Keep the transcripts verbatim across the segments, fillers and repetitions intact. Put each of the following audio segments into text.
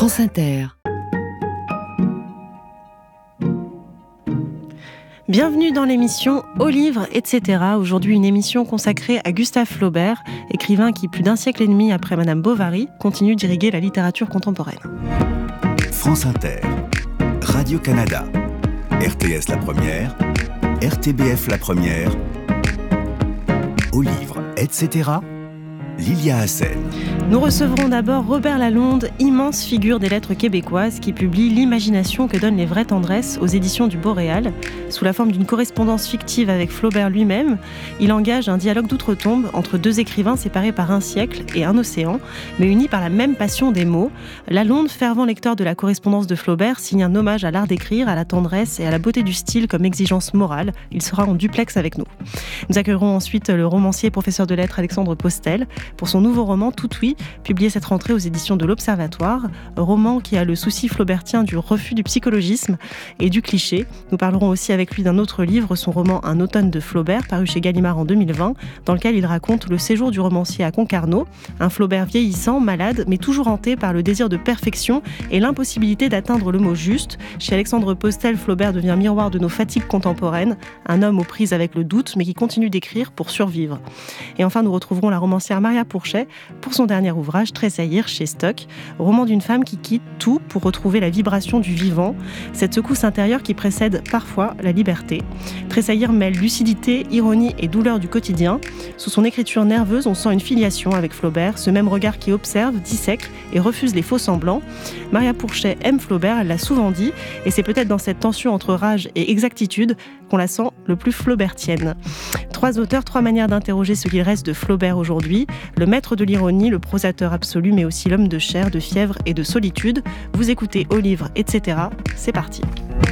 France Inter. Bienvenue dans l'émission Au livre, et cetera. Aujourd'hui, une émission consacrée à Gustave Flaubert, écrivain qui, plus d'un siècle et demi après Madame Bovary, continue d'irriguer la littérature contemporaine. France Inter, Radio-Canada, R T S la première, R T B F la première, Au livre, et cetera. Lilia Hassen. Nous recevrons d'abord Robert Lalonde, immense figure des lettres québécoises, qui publie L'imagination que donnent les vraies tendresses aux éditions du Boréal. Sous la forme d'une correspondance fictive avec Flaubert lui-même, il engage un dialogue d'outre-tombe entre deux écrivains séparés par un siècle et un océan, mais unis par la même passion des mots. Lalonde, fervent lecteur de la correspondance de Flaubert, signe un hommage à l'art d'écrire, à la tendresse et à la beauté du style comme exigence morale. Il sera en duplex avec nous. Nous accueillerons ensuite le romancier et professeur de lettres Alexandre Postel pour son nouveau roman Tout Oui, publié cette rentrée aux éditions de l'Observatoire, roman qui a le souci flaubertien du refus du psychologisme et du cliché. Nous parlerons aussi avec lui d'un autre livre, son roman Un automne de Flaubert, paru chez Gallimard en deux mille vingt, dans lequel il raconte le séjour du romancier à Concarneau, un Flaubert vieillissant, malade, mais toujours hanté par le désir de perfection et l'impossibilité d'atteindre le mot juste. Chez Alexandre Postel, Flaubert devient miroir de nos fatigues contemporaines, un homme aux prises avec le doute, mais qui continue d'écrire pour survivre. Et enfin, nous retrouverons la romancière Maria Pourchet pour son dernier ouvrage, Tressaillir, chez Stock, roman d'une femme qui quitte tout pour retrouver la vibration du vivant, cette secousse intérieure qui précède parfois la liberté. Tressaillir mêle lucidité, ironie et douleur du quotidien. Sous son écriture nerveuse, on sent une filiation avec Flaubert, ce même regard qui observe, dissèque et refuse les faux-semblants. Maria Pourchet aime Flaubert, elle l'a souvent dit, et c'est peut-être dans cette tension entre rage et exactitude qu'on la sent le plus flaubertienne. Trois auteurs, trois manières d'interroger ce qu'il reste de Flaubert aujourd'hui, le maître de l'ironie, le prosateur absolu, mais aussi l'homme de chair, de fièvre et de solitude. Vous écoutez Au livre, et cetera. C'est parti.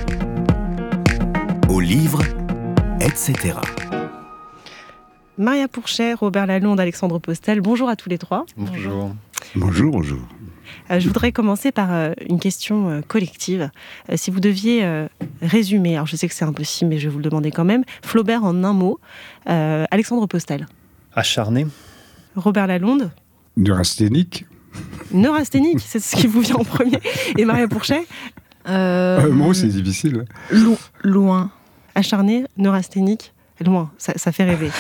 Au livre, et cetera. Maria Pourchet, Robert Lalonde, Alexandre Postel, bonjour à tous les trois. Bonjour. Bonjour, bonjour. Euh, je voudrais commencer par euh, une question euh, collective. Euh, si vous deviez euh, résumer, alors je sais que c'est impossible, mais je vais vous le demander quand même, Flaubert en un mot, euh, Alexandre Postel. Acharné. Robert Lalonde. Neurasthénique. Neurasthénique, c'est ce qui vous vient en premier. Et Maria Pourchet. Euh, euh, moi, c'est difficile. Lo- loin. Acharné, neurasthénique. Loin, ça, ça fait rêver.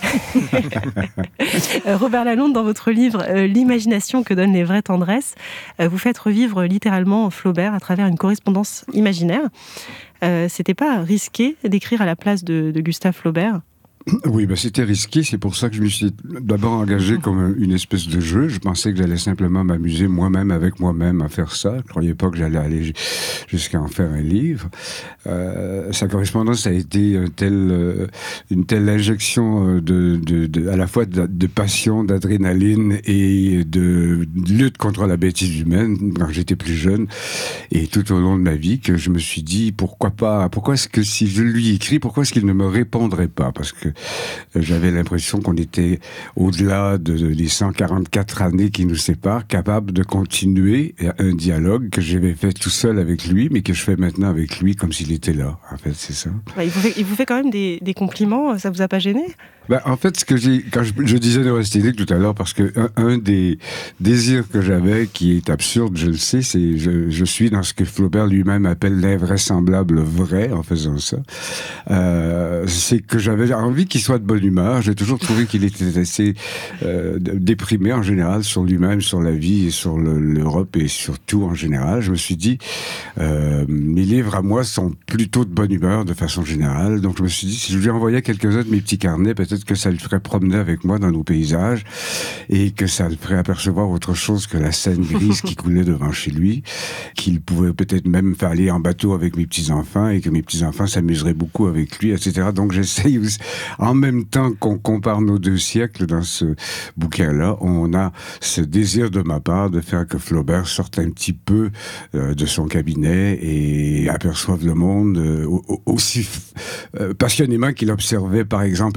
euh, Robert Lalonde, dans votre livre euh, L'imagination que donnent les vraies tendresses, euh, vous faites revivre littéralement Flaubert à travers une correspondance imaginaire. Euh, c'était pas risqué d'écrire à la place de, de Gustave Flaubert ? Oui, ben c'était risqué, c'est pour ça que je me suis d'abord engagé comme une espèce de jeu. Je pensais que j'allais simplement m'amuser moi-même avec moi-même à faire ça. Je ne croyais pas que j'allais aller jusqu'à en faire un livre. Euh, sa correspondance a été un tel, euh, une telle injection de, de, de, à la fois de, de passion, d'adrénaline et de lutte contre la bêtise humaine quand j'étais plus jeune et tout au long de ma vie que je me suis dit pourquoi pas, pourquoi est-ce que si je lui écris, pourquoi est-ce qu'il ne me répondrait pas? Parce que j'avais l'impression qu'on était au-delà de, de, des cent quarante-quatre années qui nous séparent, capables de continuer un dialogue que j'avais fait tout seul avec lui, mais que je fais maintenant avec lui comme s'il était là. En fait, c'est ça. Bah, il, vous fait, il vous fait quand même des, des compliments, ça vous a pas gêné ? Ben, en fait, ce que j'ai, quand je, je disais neurasthénique tout à l'heure, parce que un, un des désirs que j'avais, qui est absurde, je le sais, c'est je, je suis dans ce que Flaubert lui-même appelle l'invraisemblable vrai en faisant ça. Euh, c'est que j'avais envie qu'il soit de bonne humeur. J'ai toujours trouvé qu'il était assez euh, déprimé en général sur lui-même, sur la vie et sur le, l'Europe et sur tout en général. Je me suis dit, euh, mes livres à moi sont plutôt de bonne humeur de façon générale. Donc je me suis dit, si je lui envoyais quelques-uns de mes petits carnets, peut-être Peut-être que ça le ferait promener avec moi dans nos paysages et que ça le ferait apercevoir autre chose que la Seine grise qui coulait devant chez lui, qu'il pouvait peut-être même faire aller en bateau avec mes petits-enfants et que mes petits-enfants s'amuseraient beaucoup avec lui, et cetera. Donc j'essaye aussi, en même temps qu'on compare nos deux siècles dans ce bouquin-là, on a ce désir de ma part de faire que Flaubert sorte un petit peu euh, de son cabinet et aperçoive le monde euh, aussi euh, passionnément qu'il observait par exemple l'Orient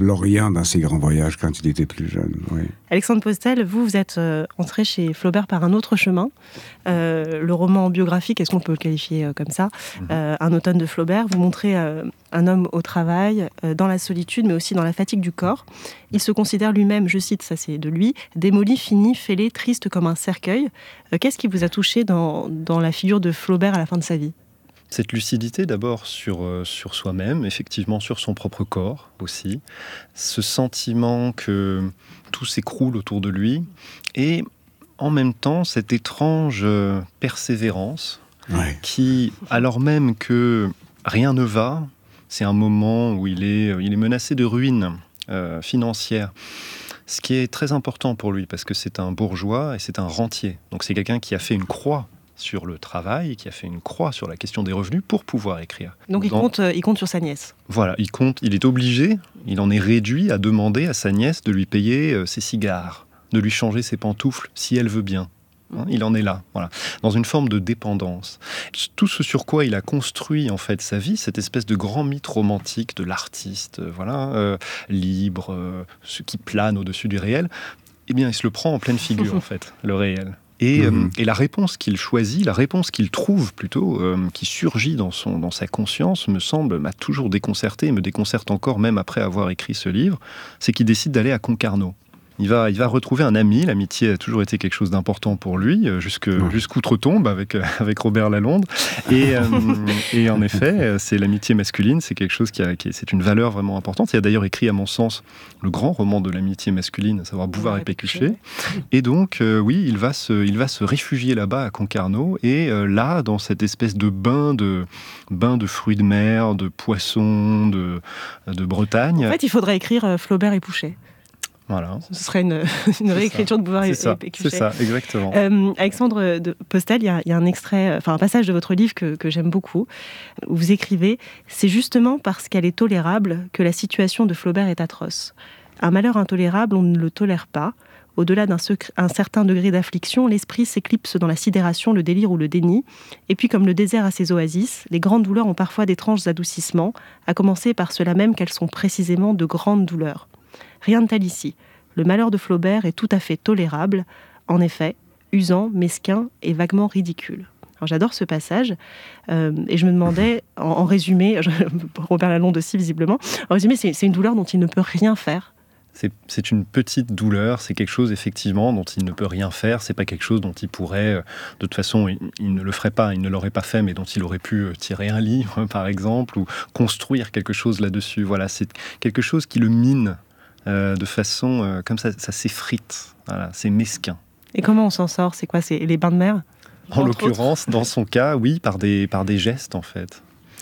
accompagnant dans ses grands voyages quand il était plus jeune. Oui. Alexandre Postel, vous, vous êtes euh, entré chez Flaubert par un autre chemin. Euh, le roman biographique, est-ce qu'on peut le qualifier euh, comme ça, euh, Un automne de Flaubert, vous montrez euh, un homme au travail, euh, dans la solitude, mais aussi dans la fatigue du corps. Il se considère lui-même, je cite, ça c'est de lui, démoli, fini, fêlé, triste comme un cercueil. Euh, qu'est-ce qui vous a touché dans, dans la figure de Flaubert à la fin de sa vie ? Cette lucidité d'abord sur, euh, sur soi-même, effectivement sur son propre corps aussi, ce sentiment que tout s'écroule autour de lui, et en même temps cette étrange euh, persévérance Ouais. qui, alors même que rien ne va, c'est un moment où il est, il est menacé de ruine euh, financière, ce qui est très important pour lui parce que c'est un bourgeois et c'est un rentier, donc c'est quelqu'un qui a fait une croix sur le travail, qui a fait une croix sur la question des revenus pour pouvoir écrire. Donc il, Dans... compte, euh, il compte sur sa nièce. Voilà, il compte, il est obligé, il en est réduit à demander à sa nièce de lui payer euh, ses cigares, de lui changer ses pantoufles si elle veut bien. Hein, il en est là, voilà, dans une forme de dépendance. Tout ce sur quoi il a construit en fait sa vie, cette espèce de grand mythe romantique de l'artiste, euh, voilà, euh, libre, euh, ce qui plane au-dessus du réel, eh bien il se le prend en pleine figure en fait, le réel. Et, mmh. euh, et la réponse qu'il choisit, la réponse qu'il trouve plutôt, euh, qui surgit dans, son, dans sa conscience, me semble, m'a toujours déconcerté, et me déconcerte encore même après avoir écrit ce livre, c'est qu'il décide d'aller à Concarneau. Il va, il va retrouver un ami, l'amitié a toujours été quelque chose d'important pour lui, jusque, mmh. jusqu'outre-tombe avec, avec Robert Lalonde. Et, euh, et en effet, c'est l'amitié masculine, c'est quelque chose qui, a, qui est, c'est une valeur vraiment importante. Il a d'ailleurs écrit, à mon sens, le grand roman de l'amitié masculine, à savoir Bouvard ouais, et Pécuchet. Et donc, euh, oui, il va, se, il va se réfugier là-bas à Concarneau. Et euh, là, dans cette espèce de bain de, bain de fruits de mer, de poissons, de, de Bretagne... En fait, il faudrait écrire euh, Flaubert et Pouchet. Voilà. Ce serait une, une réécriture de Bouvard et Pécuchet. C'est ça, exactement. Euh, Alexandre de Postel, il y, y a un extrait, enfin un passage de votre livre que, que j'aime beaucoup, où vous écrivez « C'est justement parce qu'elle est tolérable que la situation de Flaubert est atroce. Un malheur intolérable, on ne le tolère pas. Au-delà d'un secret, un certain degré d'affliction, l'esprit s'éclipse dans la sidération, le délire ou le déni. Et puis, comme le désert a ses oasis, les grandes douleurs ont parfois d'étranges adoucissements, à commencer par cela même qu'elles sont précisément de grandes douleurs. Rien de tel ici. Le malheur de Flaubert est tout à fait tolérable, en effet, usant, mesquin et vaguement ridicule. » Alors j'adore ce passage, euh, et je me demandais, en, en résumé, je, Robert Lalonde aussi visiblement, en résumé, c'est, c'est une douleur dont il ne peut rien faire. C'est, c'est une petite douleur, c'est quelque chose effectivement dont il ne peut rien faire, c'est pas quelque chose dont il pourrait, de toute façon il, il ne le ferait pas, il ne l'aurait pas fait, mais dont il aurait pu tirer un livre par exemple, ou construire quelque chose là-dessus. Voilà, c'est quelque chose qui le mine. Euh, de façon euh, comme ça, ça s'effrite. Voilà, c'est mesquin. Et comment on s'en sort ? C'est quoi ? C'est les bains de mer ? En l'occurrence, autres. Dans son cas, oui, par des, par des gestes en fait.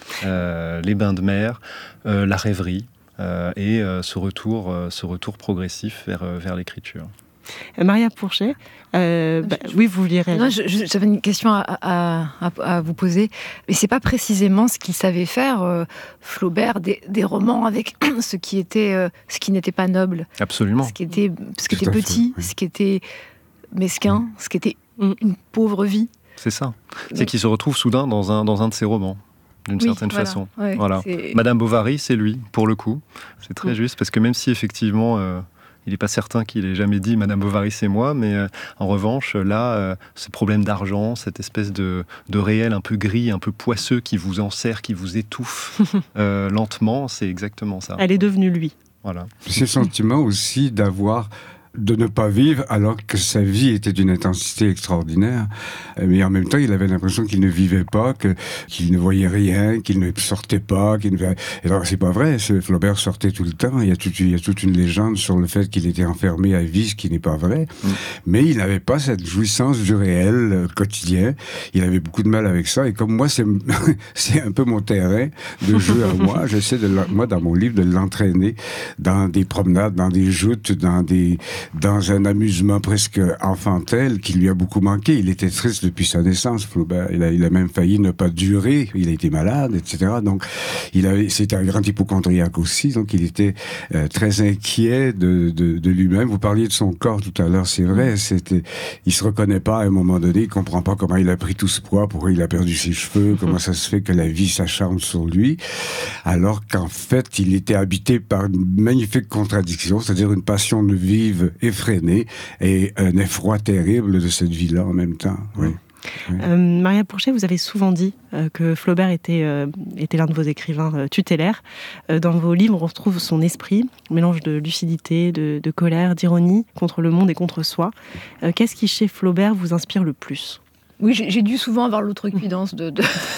Euh, les bains de mer, euh, la rêverie euh, et euh, ce, retour, euh, ce retour progressif vers, euh, vers l'écriture. Maria Pourchet, euh, bah, je, oui, vous vouliez réagir. Non, je, je, j'avais une question à, à, à, à vous poser. Mais c'est pas précisément ce qu'il savait faire, euh, Flaubert, des, des romans avec ce qui était, euh, ce qui n'était pas noble. Absolument. Ce qui était, ce qui était petit, fait, oui. ce qui était mesquin, mmh. ce qui était une, une pauvre vie. C'est ça. C'est Donc, qu'il se retrouve soudain dans un, dans un de ses romans. D'une oui, certaine voilà, façon. Ouais, voilà. Madame Bovary, c'est lui, pour le coup. C'est très mmh. juste, parce que même si effectivement... Euh, il n'est pas certain qu'il ait jamais dit « Madame Bovary, c'est moi », mais euh, en revanche, là, euh, ce problème d'argent, cette espèce de, de réel un peu gris, un peu poisseux qui vous enserre, qui vous étouffe euh, lentement, c'est exactement ça. Elle est devenue lui. Voilà. Ce sentiment aussi d'avoir... de ne pas vivre alors que sa vie était d'une intensité extraordinaire. Mais en même temps, il avait l'impression qu'il ne vivait pas, que, qu'il ne voyait rien, qu'il ne sortait pas. Qu'il ne... Et alors, c'est pas vrai. Ce Flaubert sortait tout le temps. Il y a toute, il y a toute une légende sur le fait qu'il était enfermé à vie, ce qui n'est pas vrai. Mm. Mais il n'avait pas cette jouissance du réel euh, quotidien. Il avait beaucoup de mal avec ça. Et comme moi, c'est, c'est un peu mon terrain de jeu à moi, j'essaie, de, moi, dans mon livre, de l'entraîner dans des promenades, dans des joutes, dans des... dans un amusement presque enfantin qui lui a beaucoup manqué. Il était triste depuis sa naissance, Flaubert. Il a, il a même failli ne pas durer. Il a été malade, et cetera. Donc, il avait, c'était un grand hypochondriaque aussi. Donc, il était euh, très inquiet de, de, de lui-même. Vous parliez de son corps tout à l'heure, c'est vrai. C'était, il se reconnaît pas à un moment donné. Il comprend pas comment il a pris tout ce poids, pourquoi il a perdu ses cheveux, comment ça se fait que la vie s'acharne sur lui, alors qu'en fait, il était habité par une magnifique contradiction, c'est-à-dire une passion de vivre effrénée et un effroi terrible de cette vie-là en même temps. Oui. Oui. Euh, Maria Pourchet, vous avez souvent dit euh, que Flaubert était, euh, était l'un de vos écrivains euh, tutélaires. Euh, dans vos livres, on retrouve son esprit, mélange de lucidité, de, de colère, d'ironie, contre le monde et contre soi. Euh, qu'est-ce qui, chez Flaubert, vous inspire le plus ? Oui, j'ai, j'ai dû souvent avoir l'outrecuidance de, de,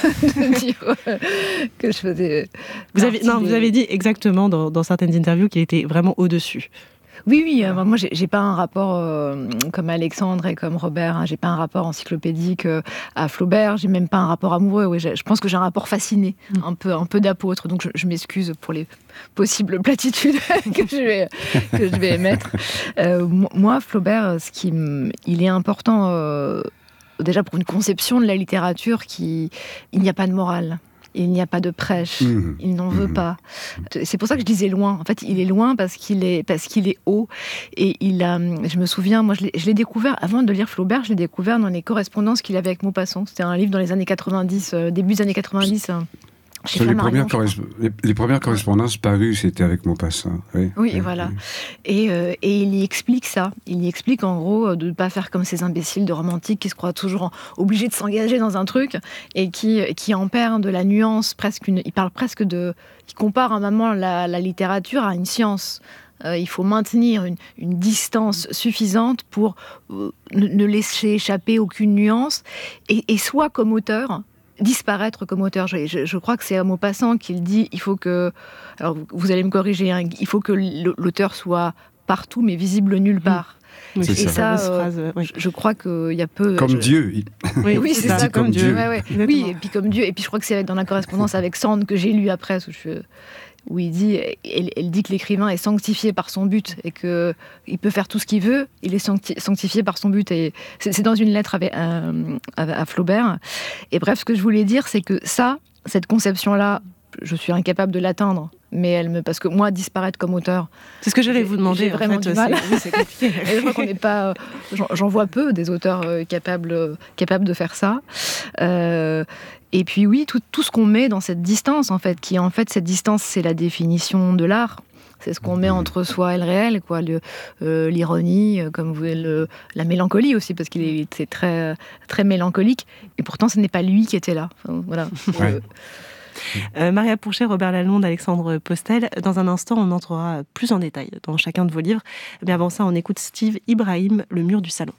de dire euh, que je faisais... Vous avez, non, des... vous avez dit exactement dans, dans certaines interviews qu'il était vraiment au-dessus. Oui, oui, euh, moi j'ai, j'ai pas un rapport euh, comme Alexandre et comme Robert, hein, j'ai pas un rapport encyclopédique euh, à Flaubert, j'ai même pas un rapport amoureux, oui, je pense que j'ai un rapport fasciné, mmh. un peu, un peu d'apôtre, donc je, je m'excuse pour les possibles platitudes que, je vais, que je vais émettre. Euh, moi, Flaubert, ce qui m... il est important, euh, déjà pour une conception de la littérature, qui... il n'y a pas de morale. Il n'y a pas de prêche, mmh. il n'en veut mmh. pas. C'est pour ça que je disais loin. En fait, il est loin parce qu'il est, parce qu'il est haut. Et il a, je me souviens, moi, je l'ai, je l'ai découvert, avant de lire Flaubert, je l'ai découvert dans les correspondances qu'il avait avec Maupassant. C'était un livre dans les années quatre-vingt-dix, euh, début des années quatre-vingt-dix. Hein. Les premières, corresp... les, les premières correspondances parues, c'était avec Maupassant. Oui, oui oui voilà. Oui. Et, euh, et il y explique ça. Il y explique en gros de ne pas faire comme ces imbéciles de romantiques qui se croient toujours obligés de s'engager dans un truc et qui, qui en perdent de la nuance. Presque une... Il parle presque de... Il compare à un moment la, la littérature à une science. Euh, il faut maintenir une, une distance suffisante pour euh, ne, ne laisser échapper aucune nuance. Et, et soit comme auteur... disparaître comme auteur. Je, je, je crois que c'est à Maupassant qu'il dit il faut que, alors vous allez me corriger, hein, il faut que l'auteur soit partout mais visible nulle part. Mmh. Oui, et ça, ça, ça euh, phrase, oui. je, je crois qu'il y a peu... Comme je... Dieu. Oui, oui, c'est, c'est ça, ça, comme Dieu. Ouais, ouais. Oui, et puis comme Dieu. Et puis je crois que c'est dans la correspondance avec Sand que j'ai lu après, où, je, où il dit, elle, elle dit que l'écrivain est sanctifié par son but et qu'il peut faire tout ce qu'il veut, il est sancti- sanctifié par son but. Et c'est, c'est dans une lettre avec, euh, à, à Flaubert. Et bref, ce que je voulais dire, c'est que ça, cette conception-là, je suis incapable de l'atteindre. Mais elle me, parce que moi, disparaître comme auteur, c'est ce que j'allais vous demander. J'ai vraiment en fait, du mal. C'est, oui, c'est compliqué. Et je crois qu'on n'est pas. J'en, j'en vois peu des auteurs euh, capables, euh, capables de faire ça. Euh, et puis oui, tout, tout ce qu'on met dans cette distance, en fait, qui en fait cette distance, c'est la définition de l'art. C'est ce qu'on met entre soi et le réel, quoi. Le, euh, l'ironie, comme vous le, la mélancolie aussi, parce qu'il était très, très mélancolique. Et pourtant, ce n'est pas lui qui était là. Enfin, voilà. Ouais. Euh, Euh, Maria Pourchet, Robert Lalonde, Alexandre Postel. Dans un instant, on entrera plus en détail dans chacun de vos livres. Mais avant ça, on écoute Steve Ibrahim, Le mur du salon.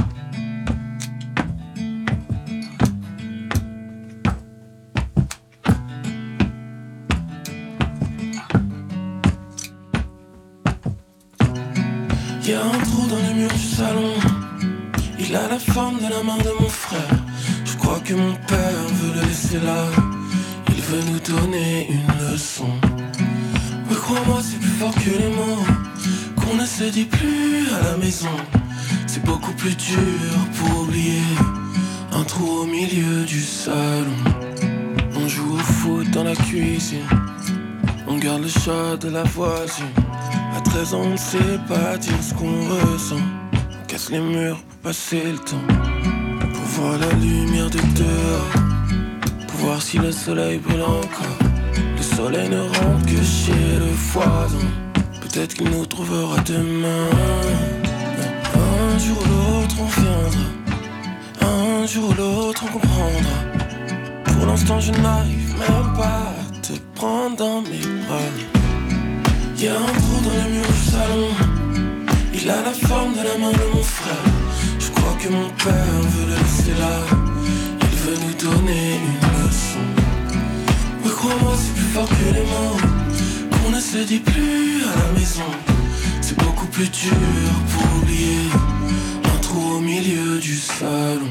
Il y a un trou dans le mur du salon. Il a la forme de la main de mon frère. Je crois que mon père veut le laisser là. Il veut nous donner une leçon. Oui, crois-moi, c'est plus fort que les mots qu'on ne se dit plus à la maison. C'est beaucoup plus dur pour oublier un trou au milieu du salon. On joue au foot dans la cuisine. On garde le chat de la voisine. À treize ans, on ne sait pas dire ce qu'on ressent. On casse les murs pour passer le temps, pour voir la lumière de dehors, pour voir si le soleil brûle encore. Le soleil ne rentre que chez le voisin. Peut-être qu'il nous trouvera demain. Un jour ou l'autre on viendra. Un jour ou l'autre on comprendra. Pour l'instant je n'arrive même pas à te prendre dans mes bras. Y'a un trou dans le mur du salon. Il a la forme de la main de mon frère. Je crois que mon père veut le laisser là. Il veut nous donner une leçon. Oui, crois-moi, c'est plus fort que les mots qu'on ne se dit plus à la maison. C'est beaucoup plus dur pour oublier un trou au milieu du salon.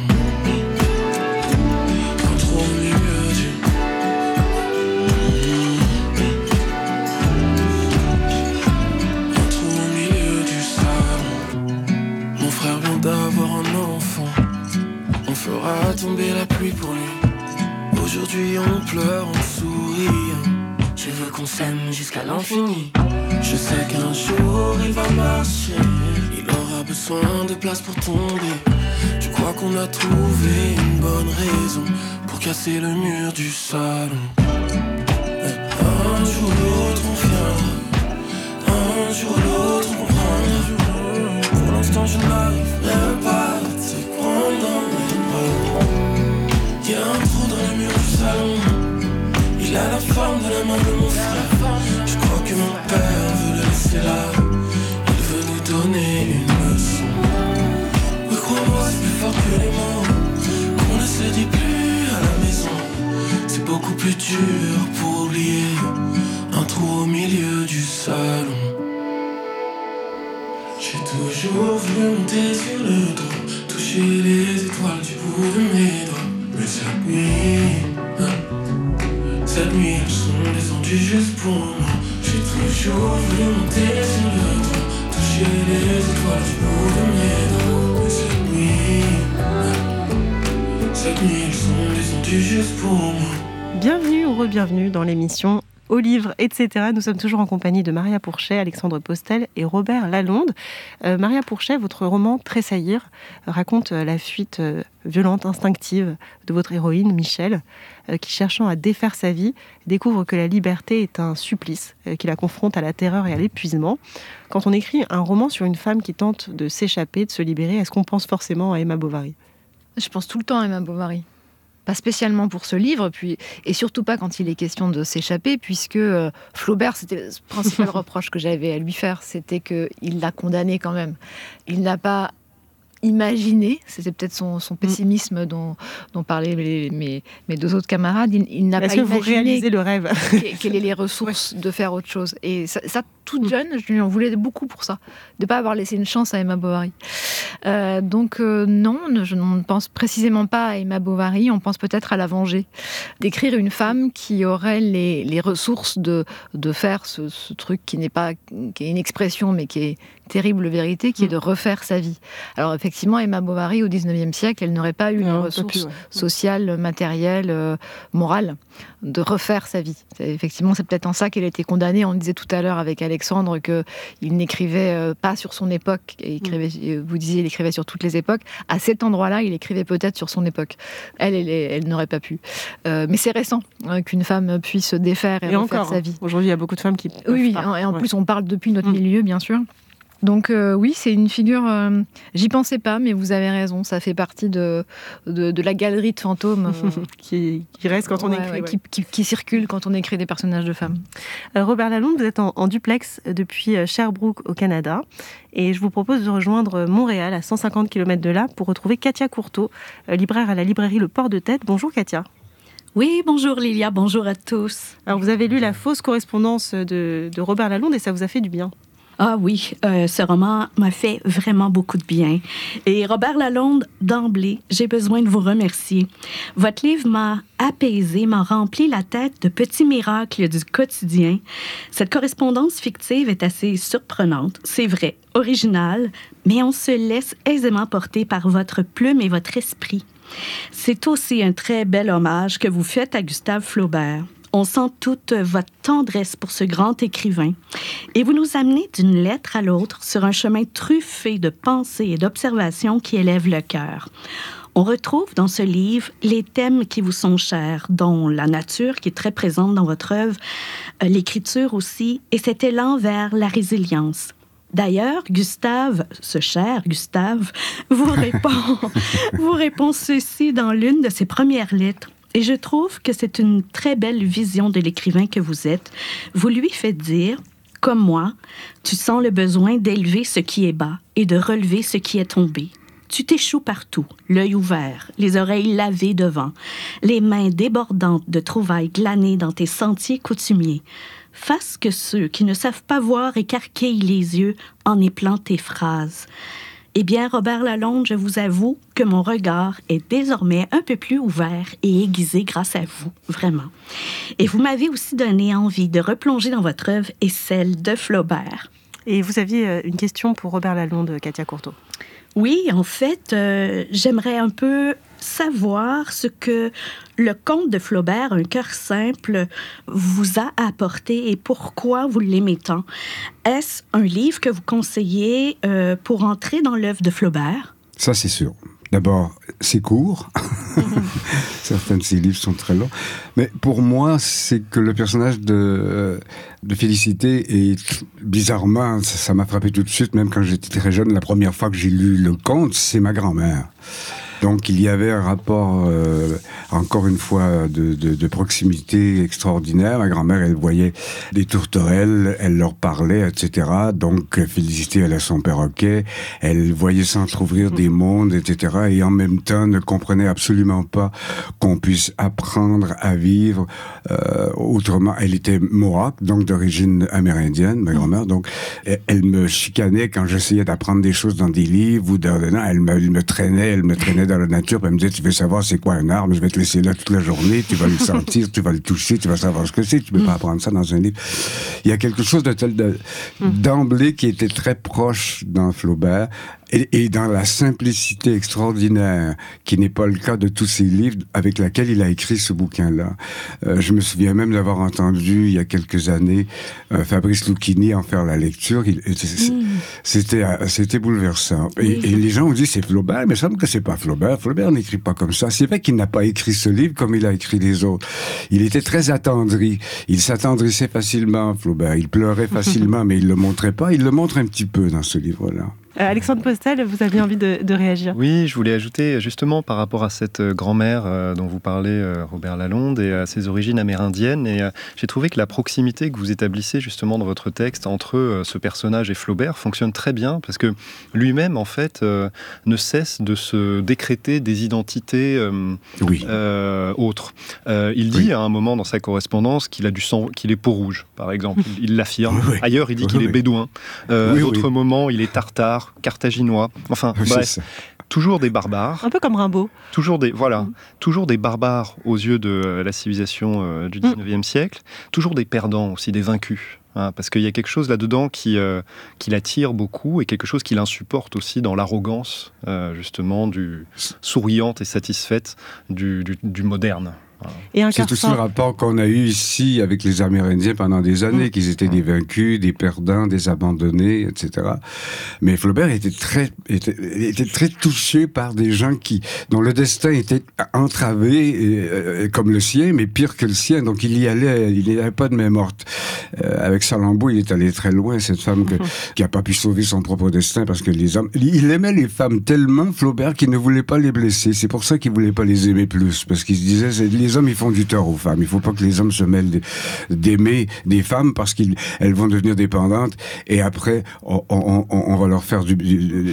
Un trou au milieu du... Un trou au milieu du salon. fera tomber la pluie pour lui. Aujourd'hui on pleure, on sourit. Je veux qu'on s'aime jusqu'à l'infini. Je sais qu'un jour il va marcher. Il aura besoin de place pour tomber. Je crois qu'on a trouvé une bonne raison pour casser le mur du salon. Un jour l'autre on vient, un jour l'autre on comprendra. Pour l'instant je n'arriverai pas à te prendre dans mes bras. Y'a un trou dans le mur du salon. Il a la forme de la main de mon frère. Je crois que mon père veut le laisser là. Il veut nous donner une leçon. Oui, crois-moi, c'est plus fort que les mots qu'on ne se dit plus à la maison. C'est beaucoup plus dur pour oublier un trou au milieu du salon. J'ai toujours voulu monter sur le dos, toucher les étoiles du bout de mes doigts. Mais cette nuit, hein, cette nuit, elles sont descendues juste pour moi. J'ai toujours voulu monter sur le toit, toucher les étoiles du bout de mes doigts. Mais cette nuit, cette nuit, elles sont descendues juste pour moi. Bienvenue ou re-bienvenue dans l'émission Au livre, et cetera. Nous sommes toujours en compagnie de Maria Pourchet, Alexandre Postel et Robert Lalonde. Euh, Maria Pourchet, votre roman Tressaillir raconte euh, la fuite euh, violente, instinctive de votre héroïne, Michel, euh, qui, cherchant à défaire sa vie, découvre que la liberté est un supplice, euh, qui la confronte à la terreur et à l'épuisement. Quand on écrit un roman sur une femme qui tente de s'échapper, de se libérer, est-ce qu'on pense forcément à Emma Bovary ? Je pense tout le temps à Emma Bovary. Pas spécialement pour ce livre, puis, et surtout pas quand il est question de s'échapper, puisque euh, Flaubert, c'était le principal reproche que j'avais à lui faire, c'était qu'il l'a condamné quand même. Il n'a pas imaginé, c'était peut-être son, son pessimisme dont, dont parlaient les, mes, mes deux autres camarades, il, il n'a Est-ce pas que vous réalisez le rêve ? Quelles sont les ressources de faire autre chose. Et ça, ça toute jeune, je lui en voulais beaucoup pour ça, de ne pas avoir laissé une chance à Emma Bovary. Euh, donc euh, non, je ne pense précisément pas à Emma Bovary, on pense peut-être à la venger. D'écrire une femme qui aurait les, les ressources de, de faire ce, ce truc qui n'est pas qui est une expression, mais qui est terrible vérité, qui est de refaire sa vie. Alors effectivement, Emma Bovary, au dix-neuvième siècle, elle n'aurait pas eu une ressource plus, ouais. sociale, matérielle, euh, morale, de refaire sa vie. C'est, effectivement, c'est peut-être en ça qu'elle a été condamnée. On disait tout à l'heure avec Alexandre qu'il n'écrivait euh, pas sur son époque. Il écrivait, mm. Vous disiez, il écrivait sur toutes les époques. À cet endroit-là, il écrivait peut-être sur son époque. Elle, elle, elle, elle n'aurait pas pu. Euh, mais c'est récent hein, qu'une femme puisse se défaire et, et refaire encore, sa vie. Aujourd'hui, il y a beaucoup de femmes qui peuvent Oui, pas. et en ouais. plus, on parle depuis notre mm. milieu, bien sûr. Donc euh, oui, c'est une figure, euh, j'y pensais pas, mais vous avez raison, ça fait partie de, de, de la galerie de fantômes euh, qui, qui reste quand on ouais, écrit. Ouais, ouais. Qui, qui, qui circule quand on écrit des personnages de femmes. Euh, Robert Lalonde, vous êtes en, en duplex depuis Sherbrooke au Canada et je vous propose de rejoindre Montréal à cent cinquante kilomètres de là pour retrouver Katia Courteau, euh, libraire à la librairie Le Port de Tête. Bonjour Katia. Oui, bonjour Lilia, bonjour à tous. Alors vous avez lu la fausse correspondance de, de Robert Lalonde et ça vous a fait du bien. Ah oui, euh, ce roman m'a fait vraiment beaucoup de bien. Et Robert Lalonde, d'emblée, j'ai besoin de vous remercier. Votre livre m'a apaisé, m'a rempli la tête de petits miracles du quotidien. Cette correspondance fictive est assez surprenante, c'est vrai, originale, mais on se laisse aisément porter par votre plume et votre esprit. C'est aussi un très bel hommage que vous faites à Gustave Flaubert. On sent toute votre tendresse pour ce grand écrivain. Et vous nous amenez d'une lettre à l'autre sur un chemin truffé de pensées et d'observations qui élèvent le cœur. On retrouve dans ce livre les thèmes qui vous sont chers, dont la nature qui est très présente dans votre œuvre, l'écriture aussi, et cet élan vers la résilience. D'ailleurs, Gustave, ce cher Gustave, vous répond, vous répond ceci dans l'une de ses premières lettres. Et je trouve que c'est une très belle vision de l'écrivain que vous êtes. Vous lui faites dire, comme moi, tu sens le besoin d'élever ce qui est bas et de relever ce qui est tombé. Tu t'échoues partout, l'œil ouvert, les oreilles lavées devant, les mains débordantes de trouvailles glanées dans tes sentiers coutumiers. Fasse que ceux qui ne savent pas voir écarquillent les yeux en éplant tes phrases. Eh bien, Robert Lalonde, je vous avoue que mon regard est désormais un peu plus ouvert et aiguisé grâce à vous, vraiment. Et vous m'avez aussi donné envie de replonger dans votre œuvre et celle de Flaubert. Et vous aviez une question pour Robert Lalonde, Katia Courteau. Oui, en fait, euh, j'aimerais un peu savoir ce que le conte de Flaubert, Un cœur simple, vous a apporté et pourquoi vous l'aimez tant. Est-ce un livre que vous conseillez euh, pour entrer dans l'œuvre de Flaubert? Ça, c'est sûr. D'abord, c'est court. Certains de ces livres sont très longs. Mais pour moi, c'est que le personnage de, de Félicité est bizarrement, ça, ça m'a frappé tout de suite, même quand j'étais très jeune. La première fois que j'ai lu le conte, c'est ma grand-mère. Donc il y avait un rapport, euh, encore une fois, de, de, de proximité extraordinaire. Ma grand-mère, elle voyait des tourterelles, elle leur parlait, et cetera. Donc Félicité, elle a son perroquet, elle voyait s'entrouvrir des mondes, et cetera. Et en même temps, ne comprenait absolument pas qu'on puisse apprendre à vivre euh, autrement. Elle était Mohawk, donc d'origine amérindienne, ma grand-mère. Donc elle, elle me chicanait quand j'essayais d'apprendre des choses dans des livres ou dans... Non, elle me, elle me traînait, elle me traînait dans la nature, puis elle me disait, tu veux savoir c'est quoi un arbre, je vais te laisser là toute la journée, tu vas le sentir, tu vas le toucher, tu vas savoir ce que c'est, tu peux mm. pas apprendre ça dans un livre. Il y a quelque chose de tel de, mm. d'emblée qui était très proche dans Flaubert, et, et dans la simplicité extraordinaire, qui n'est pas le cas de tous ces livres, avec laquelle il a écrit ce bouquin-là. Euh, je me souviens même d'avoir entendu, il y a quelques années, euh, Fabrice Lucchini en faire la lecture. Il, mm. c'était, c'était bouleversant. Et, et les gens ont dit, c'est Flaubert, mais il semble que c'est pas Flaubert. Flaubert n'écrit pas comme ça. C'est vrai qu'il n'a pas écrit ce livre comme il a écrit les autres. Il était très attendri. Il s'attendrissait facilement, Flaubert. Il pleurait facilement, mais il le montrait pas. Il le montre un petit peu dans ce livre-là. Euh, Alexandre Postel, vous aviez envie de, de réagir? Oui, je voulais ajouter justement par rapport à cette grand-mère euh, dont vous parlez, euh, Robert Lalonde, et à ses origines amérindiennes. Et euh, j'ai trouvé que la proximité que vous établissez justement dans votre texte entre euh, ce personnage et Flaubert fonctionne très bien, parce que lui-même, en fait, euh, ne cesse de se décréter des identités euh, oui. euh, autres. Euh, il dit oui. à un moment dans sa correspondance qu'il a du sang, qu'il est peau-rouge, par exemple. Il, il l'affirme. Oui. Ailleurs, il dit oui, qu'il oui. est bédouin. Euh, oui, à d'autres oui. moments, il est tartare, carthaginois, enfin oui, bref, toujours des barbares. Un peu comme Rimbaud. Toujours des, voilà, mmh. toujours des barbares aux yeux de la civilisation euh, du dix-neuvième mmh. siècle, toujours des perdants aussi, des vaincus. Hein, parce qu'il y a quelque chose là-dedans qui, euh, qui l'attire beaucoup et quelque chose qui l'insupporte aussi dans l'arrogance, euh, justement, du souriante et satisfaite du, du, du moderne. Et un c'est aussi le rapport qu'on a eu ici avec les Amérindiens pendant des années, mmh. qu'ils étaient mmh. des vaincus, des perdants, des abandonnés, et cetera. Mais Flaubert était très, était, était très touché par des gens qui, dont le destin était entravé, et, euh, comme le sien, mais pire que le sien. Donc il y allait, il n'y avait pas de main morte. Euh, avec Salammbô, il est allé très loin, cette femme que, mmh. qui n'a pas pu sauver son propre destin parce que les hommes... Il aimait les femmes tellement, Flaubert, qu'il ne voulait pas les blesser. C'est pour ça qu'il ne voulait pas les aimer plus, parce qu'il se disait, c'est les hommes, ils font du tort aux femmes. Il ne faut pas que les hommes se mêlent d'aimer des femmes parce qu'elles vont devenir dépendantes et après, on, on, on va leur faire du, du,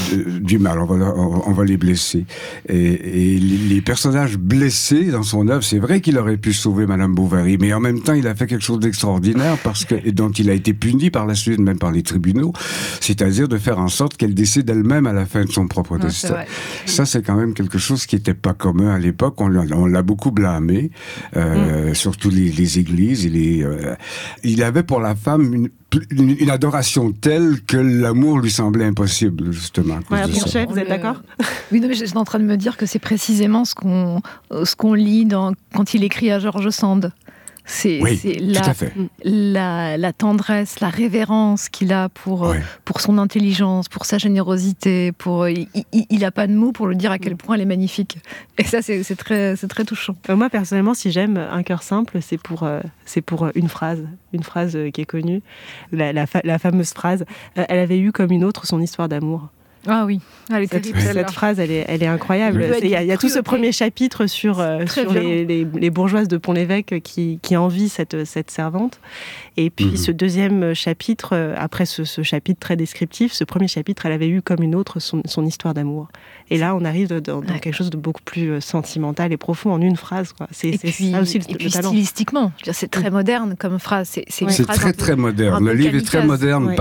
du mal, on va, leur, on va les blesser. Et, et les personnages blessés dans son œuvre, c'est vrai qu'il aurait pu sauver Madame Bovary, mais en même temps, il a fait quelque chose d'extraordinaire parce que, et dont il a été puni par la suite, même par les tribunaux, c'est-à-dire de faire en sorte qu'elle décide elle-même à la fin de son propre non, destin. C'est Ça, c'est quand même quelque chose qui n'était pas commun à l'époque. On l'a, on l'a beaucoup blâmé, euh, mmh. surtout les, les églises. Il, est, euh, il avait pour la femme une, une, une adoration telle que l'amour lui semblait impossible, justement. Ouais, Bourget, vous êtes d'accord? Oui, non, mais j'étais en train de me dire que c'est précisément ce qu'on, ce qu'on lit dans, quand il écrit à George Sand. C'est, oui, c'est la, tout à fait. La, la tendresse, la révérence qu'il a pour, oui. pour son intelligence, pour sa générosité. Pour, il n'a pas de mots pour le dire à quel point elle est magnifique. Et ça, c'est, c'est, très, c'est très touchant. Euh, moi, personnellement, si j'aime Un cœur simple, c'est pour, euh, c'est pour une phrase. Une phrase qui est connue. La, la, fa- la fameuse phrase euh, « Elle avait eu comme une autre son histoire d'amour ». Ah oui, elle est cette, cette phrase, elle est, elle est incroyable. Il y a, il y a tout ce premier chapitre sur, euh, sur les, les, les bourgeoises de Pont-l'Évêque qui, qui envient cette, cette servante. Et puis mmh. ce deuxième chapitre, après ce, ce chapitre très descriptif, ce premier chapitre, elle avait eu comme une autre son, son histoire d'amour. Et là, on arrive dans, dans ouais. quelque chose de beaucoup plus sentimental et profond en une phrase. Quoi. C'est, et c'est puis, ça aussi le, et le puis talent. Stylistiquement, je veux dire, c'est très moderne comme phrase. C'est, c'est, ouais. c'est très, très moderne. Le livre est très moderne ouais. parce que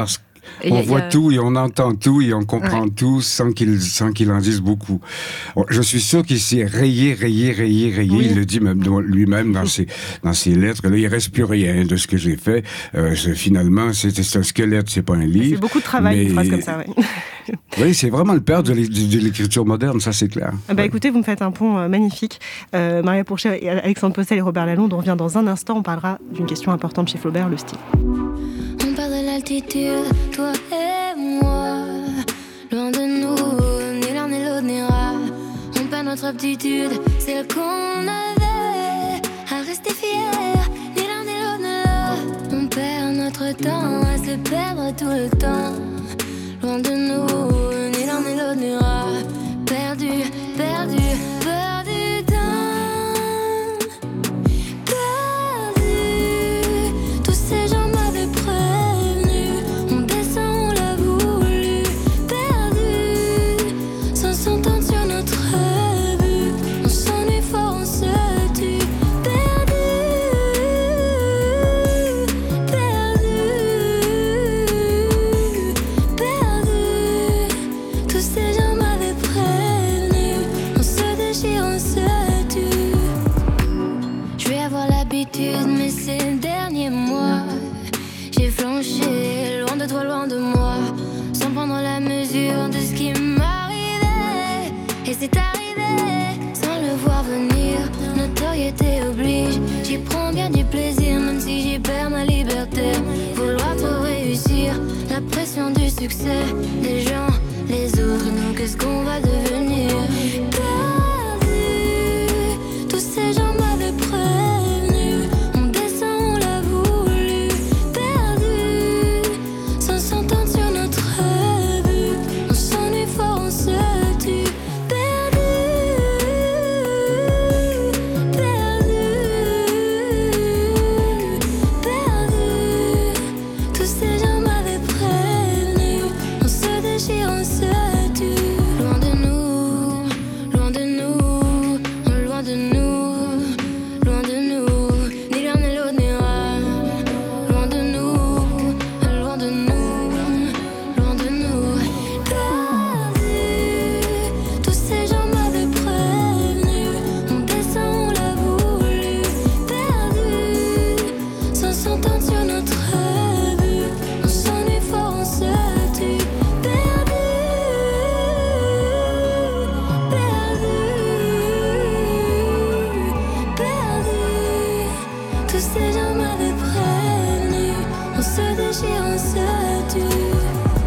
Et on y a- voit y a... tout et on entend tout et on comprend Ouais. tout sans qu'il, sans qu'il en dise beaucoup. Je suis sûr qu'il s'est rayé, rayé, rayé, rayé. Oui. Il le dit même dans- lui-même dans ses, dans ses lettres. Là, il reste plus rien de ce que j'ai fait. Euh, c'est- finalement, c'est, c'est un squelette, c'est pas un livre. C'est beaucoup de travail, mais... une phrase comme ça, oui. Oui, c'est vraiment le père de, l'é- de l'écriture moderne, ça c'est clair. Ah bah Ouais. écoutez, vous me faites un pont euh, magnifique. Euh, Maria Pourchet, et Alexandre Postel et Robert Lalonde, on revient dans un instant. On parlera d'une question importante chez Flaubert, le style. On perd de l'altitude, toi et moi. Loin de nous, ni l'un ni l'autre n'ira. On perd notre aptitude, celle qu'on avait à rester fier. Ni l'un ni l'autre ne l'a. On perd notre temps à se perdre tout le temps. Loin de nous, ni l'un ni l'autre n'ira. Perdu, perdu, perdu temps. Perdu, tous ces gens m'avaient prévenu. On descend, on l'a voulu. Perdu, sans s'entendre sur notre but. On s'ennuie fort, on se tue. Perdu, perdu, perdu. Tous ces gens m'avaient prévenu. On se déchire, on se tue. Je vais avoir l'habitude, mais ces derniers mois, j'ai flanché, loin de toi, loin de moi, sans prendre la mesure de ce qui m'arrivait. Et c'est arrivé, sans le voir venir, notoriété oblige. J'y prends bien du plaisir, même si j'y perds ma liberté. Vouloir trop réussir, la pression du succès, des gens, les autres, nous, qu'est-ce qu'on va devenir? Perdu, tous ces gens m'avaient prévenu. On descend, on l'a voulu. Perdu, sans s'entendre sur notre but. On s'ennuie fort, on se tue. Perdu, perdu, perdu. Tous ces gens m'avaient prévenu. On se déchire, on se tue. Loin de nous, loin de nous, loin de nous, loin de nous. Ni l'un ni l'autre n'ira. Loin de nous, loin de nous, loin de nous. Perdu, tous ces gens m'avaient prévenu. On descend, on l'a voulu. Perdu, sans s'entendre sur notre but. On s'ennuie fort, on se tue. Perdu, perdu, perdu. Tous ces gens m'avaient prévenu. On se déchire, on se tue.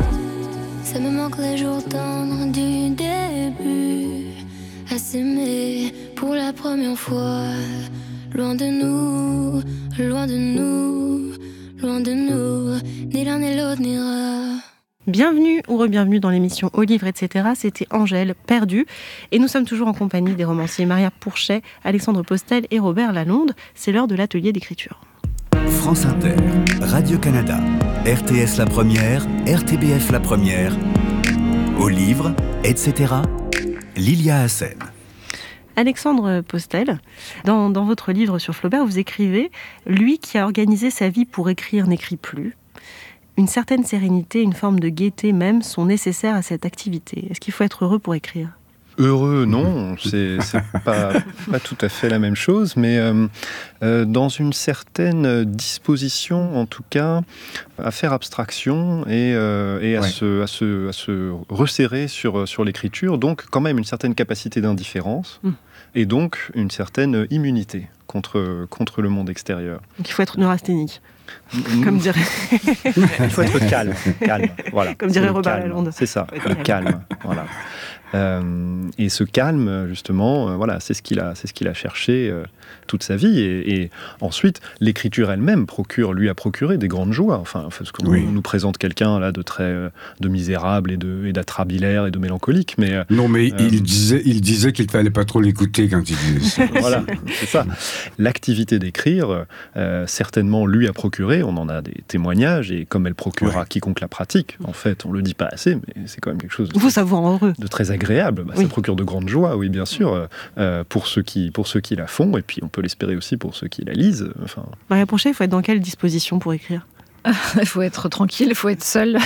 Ça me manque les jours tendres du début. À s'aimer pour la première fois. Loin de nous, loin de nous, loin de nous. Ni l'un ni l'autre n'ira. Bienvenue ou re-bienvenue dans l'émission Au livre, et cetera. C'était Angèle, perdue. Et nous sommes toujours en compagnie des romanciers Maria Pourchet, Alexandre Postel et Robert Lalonde. C'est l'heure de l'atelier d'écriture. France Inter, Radio-Canada, R T S La Première, R T B F La Première, Au livre, et cetera. Lilia Hassen. Alexandre Postel, dans, dans votre livre sur Flaubert, vous écrivez « Lui qui a organisé sa vie pour écrire n'écrit plus. Une certaine sérénité, une forme de gaieté même sont nécessaires à cette activité. Est-ce qu'il faut être heureux pour écrire ?» Heureux, non, c'est, c'est pas, pas tout à fait la même chose, mais euh, euh, dans une certaine disposition, en tout cas, à faire abstraction et, euh, et à, Ouais. se, à, se, à se resserrer sur, sur l'écriture, donc quand même une certaine capacité d'indifférence, Mm. et donc une certaine immunité contre, contre le monde extérieur. Donc il faut être neurasthénique, comme dirait, Il faut être calme, calme, voilà. Comme dirait C'est le Robert calme, Lalonde. C'est ça, Faut être le calme. calme, voilà. Euh, et ce calme, justement, euh, voilà, c'est ce qu'il a, c'est ce qu'il a cherché euh, toute sa vie. Et, et ensuite, l'écriture elle-même procure, lui a procuré des grandes joies. Enfin, parce qu'on Oui. nous présente quelqu'un là de très, euh, de misérable et de, et d'atrabilaire et de mélancolique, mais euh, Non, mais Euh, il disait, il disait qu'il fallait pas trop l'écouter quand il disait ça. voilà, c'est ça. L'activité d'écrire, euh, certainement, lui a procuré. On en a des témoignages, et comme elle procure Ouais. à quiconque la pratique, en fait, on le dit pas assez, mais c'est quand même quelque chose de vous, ça vous rend heureux. de très agréable. Bah, Oui. Ça procure de grandes joies, oui, bien sûr, euh, pour, ceux qui, pour ceux qui la font, et puis on peut l'espérer aussi pour ceux qui la lisent. Enfin, Maria Pourchet, il faut être dans quelle disposition pour écrire ? Il faut être tranquille, il faut être seul.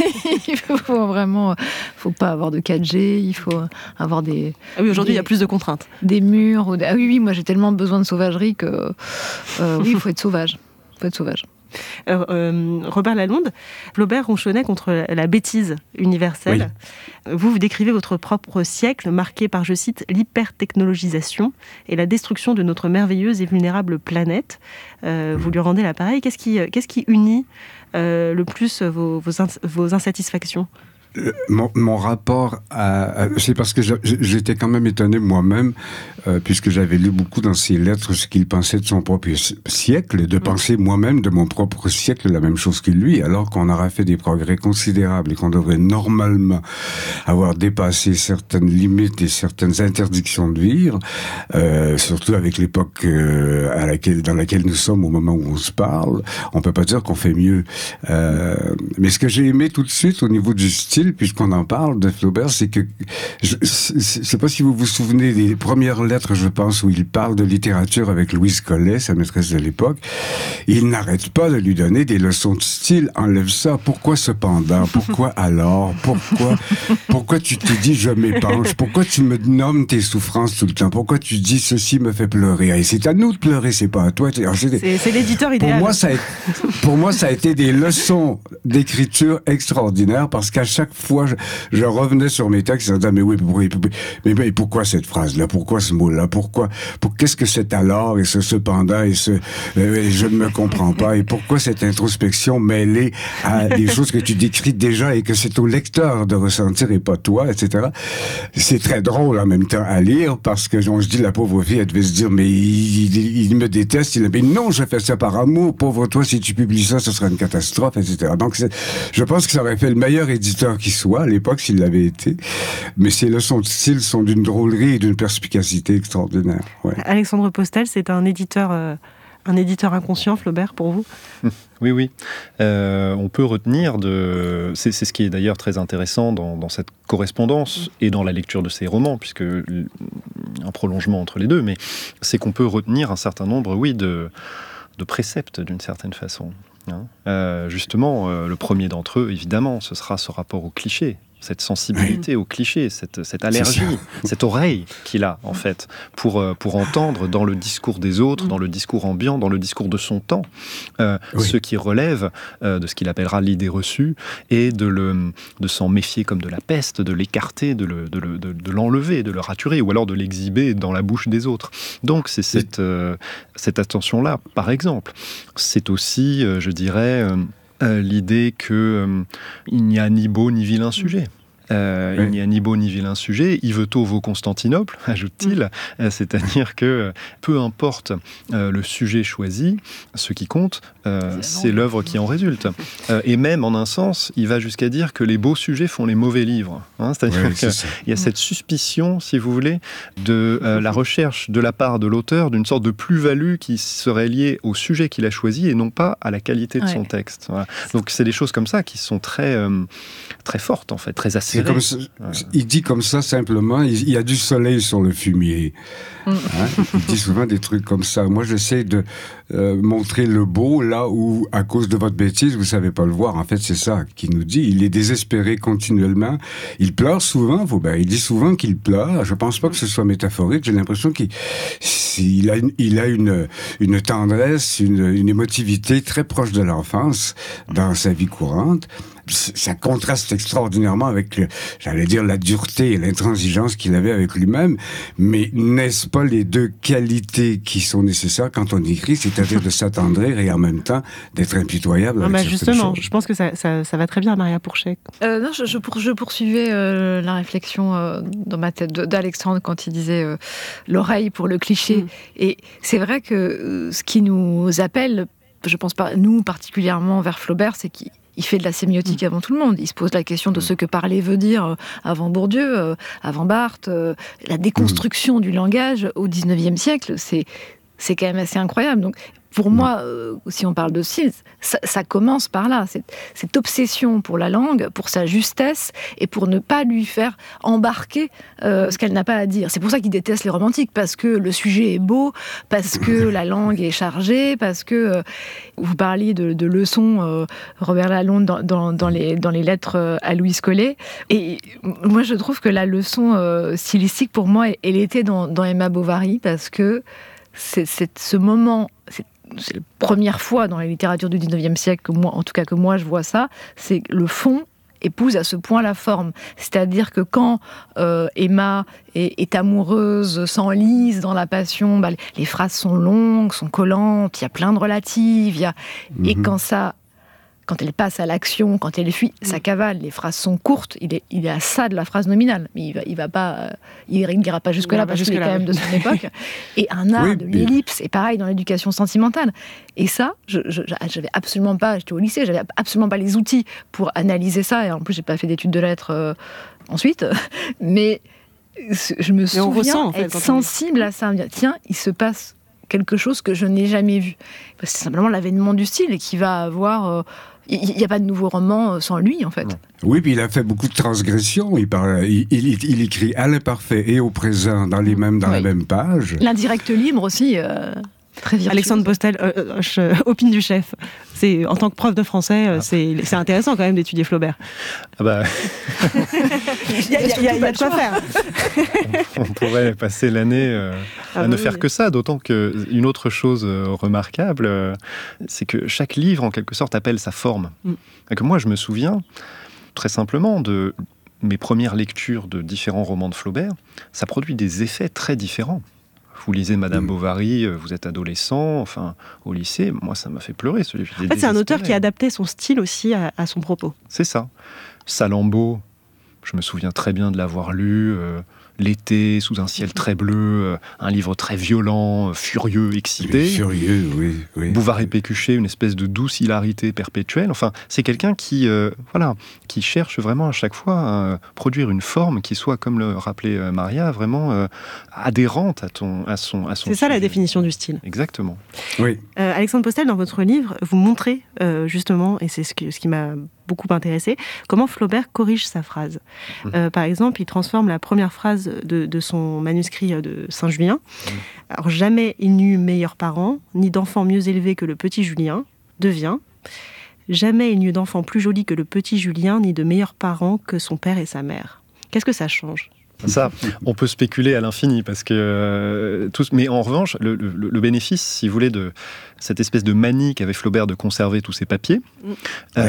Il faut vraiment, faut pas avoir de quatre G. Il faut avoir des. Ah oui, aujourd'hui des, il y a plus de contraintes. Des murs. Ou des, ah oui, oui, moi j'ai tellement besoin de sauvagerie que euh, oui, il faut être sauvage. Il faut être sauvage. Euh, euh, Robert Lalonde, Flaubert ronchonnait contre la, la bêtise universelle. Oui. Vous, vous décrivez votre propre siècle marqué par, je cite, l'hypertechnologisation et la destruction de notre merveilleuse et vulnérable planète. Euh, vous lui rendez l'appareil. Qu'est-ce qui, qu'est-ce qui unit euh, le plus vos, vos, ins- vos insatisfactions ? Mon, mon rapport à, à... C'est parce que je, j'étais quand même étonné moi-même, euh, puisque j'avais lu beaucoup dans ses lettres ce qu'il pensait de son propre siècle, de mmh. penser moi-même de mon propre siècle la même chose que lui, alors qu'on aura fait des progrès considérables et qu'on devrait normalement avoir dépassé certaines limites et certaines interdictions de vivre, euh, surtout avec l'époque euh, à laquelle, dans laquelle nous sommes au moment où on se parle. On peut pas dire qu'on fait mieux. Euh, mais ce que j'ai aimé tout de suite au niveau du style, puisqu'on en parle de Flaubert, c'est que je ne sais pas si vous vous souvenez des premières lettres, je pense, où il parle de littérature avec Louise Collet, sa maîtresse de l'époque. Il n'arrête pas de lui donner des leçons de style. Enlève ça. Pourquoi cependant? Pourquoi alors? Pourquoi, pourquoi tu te dis je m'épanche? Pourquoi tu me nommes tes souffrances tout le temps? Pourquoi tu dis ceci me fait pleurer? Et c'est à nous de pleurer, c'est pas à toi. Alors, c'est, c'est, c'est l'éditeur idéal. Pour moi, ça a, pour moi, ça a été des leçons d'écriture extraordinaires parce qu'à chaque fois, je, je revenais sur mes textes en disant, mais oui, mais, mais, mais pourquoi cette phrase-là? Pourquoi ce mot-là? Pourquoi? Pour, qu'est-ce que c'est alors? Et ce cependant? Et ce, euh, je ne me comprends pas. Et pourquoi cette introspection mêlée à des choses que tu décris déjà et que c'est au lecteur de ressentir et pas toi, et cetera. C'est très drôle en même temps à lire parce que on se dit, la pauvre fille, elle devait se dire, mais il, il, il me déteste. Il a dit, non, je fais ça par amour. Pauvre toi, si tu publies ça, ce sera une catastrophe, et cetera. Donc, c'est, je pense que ça aurait fait le meilleur éditeur qui soit à l'époque s'il l'avait été, mais ces leçons de style sont d'une drôlerie et d'une perspicacité extraordinaire. Ouais. Alexandre Postel, c'est un éditeur, euh, un éditeur inconscient, Flaubert, pour vous? Oui, oui. Euh, on peut retenir de... C'est, c'est ce qui est d'ailleurs très intéressant dans, dans cette correspondance et dans la lecture de ses romans, puisque un prolongement entre les deux, mais c'est qu'on peut retenir un certain nombre, oui, de, de préceptes d'une certaine façon. Hein. Euh, justement, euh, le premier d'entre eux, évidemment, ce sera ce rapport au cliché, cette sensibilité au cliché, cette, cette allergie, cette oreille qu'il a, en fait, pour, euh, pour entendre dans le discours des autres, dans le discours ambiant, dans le discours de son temps, euh, oui. ce qui relève euh, de ce qu'il appellera l'idée reçue, et de, le, de s'en méfier comme de la peste, de l'écarter, de, le, de, le, de, de l'enlever, de le raturer, ou alors de l'exhiber dans la bouche des autres. Donc, c'est cette, euh, cette attention-là, par exemple. C'est aussi, euh, je dirais... Euh, Euh, l'idée qu'il euh, n'y a ni beau ni vilain sujet. Euh, oui. Il n'y a ni beau ni vilain sujet. Yvetot vaut Constantinople, ajoute-t-il. Mmh. Euh, c'est-à-dire que peu importe euh, le sujet choisi, ce qui compte, euh, c'est, c'est l'œuvre qui en résulte. Euh, et même, en un sens, il va jusqu'à dire que les beaux sujets font les mauvais livres. Hein, c'est-à-dire oui, qu'il y a cette suspicion, si vous voulez, de euh, la recherche de la part de l'auteur d'une sorte de plus-value qui serait liée au sujet qu'il a choisi et non pas à la qualité de ouais. son texte. Voilà. Donc, c'est des choses comme ça qui sont très, euh, très fortes, en fait, très acérées. Comme ça, il dit comme ça simplement, il y a du soleil sur le fumier. Hein? Il dit souvent des trucs comme ça. Moi, j'essaie de euh, montrer le beau là où, à cause de votre bêtise, vous savez pas le voir. En fait, c'est ça qu'il nous dit. Il est désespéré continuellement. Il pleure souvent. Ben, il dit souvent qu'il pleure. Je pense pas que ce soit métaphorique. J'ai l'impression qu'il il a, une, il a une, une tendresse, une, une émotivité très proche de l'enfance dans sa vie courante. Ça contraste extraordinairement avec, le, j'allais dire, la dureté et l'intransigeance qu'il avait avec lui-même. Mais n'est-ce pas les deux qualités qui sont nécessaires quand on écrit, c'est-à-dire de s'attendrir et en même temps d'être impitoyable avec non, bah justement, choses. Je pense que ça, ça, ça va très bien, Maria Pourchet. Euh, non, je, je, pour, je poursuivais euh, la réflexion euh, dans ma tête de, d'Alexandre quand il disait euh, l'oreille pour le cliché. Mm. Et c'est vrai que euh, ce qui nous appelle, je pense pas, nous particulièrement vers Flaubert, c'est qu'il Il fait de la sémiotique mmh. avant tout le monde. Il se pose la question de ce que parler veut dire avant Bourdieu, avant Barthes. La déconstruction mmh. du langage au dix-neuvième siècle, c'est, c'est quand même assez incroyable. Donc, pour moi, euh, si on parle de style, ça, ça commence par là. Cette, cette obsession pour la langue, pour sa justesse, et pour ne pas lui faire embarquer euh, ce qu'elle n'a pas à dire. C'est pour ça qu'il déteste les romantiques, parce que le sujet est beau, parce que la langue est chargée, parce que... Euh, vous parliez de, de leçons, euh, Robert Lalonde, dans, dans, dans, les, dans les lettres à Louise Collet. Et moi, je trouve que la leçon euh, stylistique, pour moi, elle était dans, dans Emma Bovary, parce que c'est, c'est ce moment... C'est, c'est la première fois dans la littérature du dix-neuvième siècle, que moi, en tout cas que moi je vois ça, c'est que le fond épouse à ce point la forme. C'est-à-dire que quand euh, Emma est, est amoureuse, s'enlise dans la passion, bah, les, les phrases sont longues, sont collantes, il y a plein de relatives, y a... mm-hmm. Et quand ça... Quand elle passe à l'action, quand elle fuit, ça cavale. Les phrases sont courtes. Il est, il est à ça de la phrase nominale. Mais il va, il va pas, il n'ira pas jusque là parce qu'il est quand même de son époque. Et un art oui, de l'ellipse. Et pareil dans l'éducation sentimentale. Et ça, je, je, j'avais absolument pas. J'étais au lycée, j'avais absolument pas les outils pour analyser ça. Et en plus, j'ai pas fait d'études de lettres euh, ensuite. Mais je me souviens ressent, en fait, être sensible à ça. Tiens, il se passe quelque chose que je n'ai jamais vu. C'est simplement l'avènement du style qui va avoir. Euh, Il n'y a pas de nouveau roman sans lui, en fait. Oui, puis il a fait beaucoup de transgressions. Il, parle, il, il, il écrit à l'imparfait et au présent dans, les mêmes, dans oui. la même page. L'indirect libre aussi, euh, très virtuose. Alexandre Postel, euh, euh, opine du chef. C'est, en tant que prof de français, euh, c'est, c'est intéressant quand même d'étudier Flaubert. Ah bah... il y a, il y a, il y a de quoi faire. on, on pourrait passer l'année euh, à ah ne oui, faire oui. que ça, d'autant qu'une autre chose euh, remarquable, euh, c'est que chaque livre, en quelque sorte, appelle sa forme. Mm. Et que moi, je me souviens, très simplement, de mes premières lectures de différents romans de Flaubert, ça produit des effets très différents. Vous lisez Madame mmh. Bovary, vous êtes adolescent, enfin, au lycée, moi, ça m'a fait pleurer, ce livre. En fait, c'est un auteur qui a adapté son style aussi à, à son propos. C'est ça. Salammbô, je me souviens très bien de l'avoir lu, euh, l'été, sous un ciel très bleu, euh, un livre très violent, euh, furieux, excité. Oui, furieux, oui, oui. Bouvard et Pécuchet, une espèce de douce hilarité perpétuelle. Enfin, c'est quelqu'un qui, euh, voilà, qui cherche vraiment à chaque fois à produire une forme qui soit, comme le rappelait euh, Maria, vraiment euh, adhérente à, ton, à son à son C'est ça la définition du style. Exactement. Oui. Euh, Alexandre Postel, dans votre livre, vous montrez euh, justement, et c'est ce, que, ce qui m'a beaucoup intéressé, comment Flaubert corrige sa phrase. Mmh. Euh, par exemple, il transforme la première phrase de, de son manuscrit de Saint-Julien. Mmh. Alors, jamais il n'eut meilleur parent, ni d'enfant mieux élevé que le petit Julien, devient. Jamais il n'eut d'enfant plus joli que le petit Julien, ni de meilleurs parents que son père et sa mère. Qu'est-ce que ça change ? Ça, on peut spéculer à l'infini, parce que euh, tous, mais en revanche, le, le, le bénéfice, si vous voulez, de cette espèce de manie qu'avait Flaubert de conserver tous ses papiers, mmh. euh,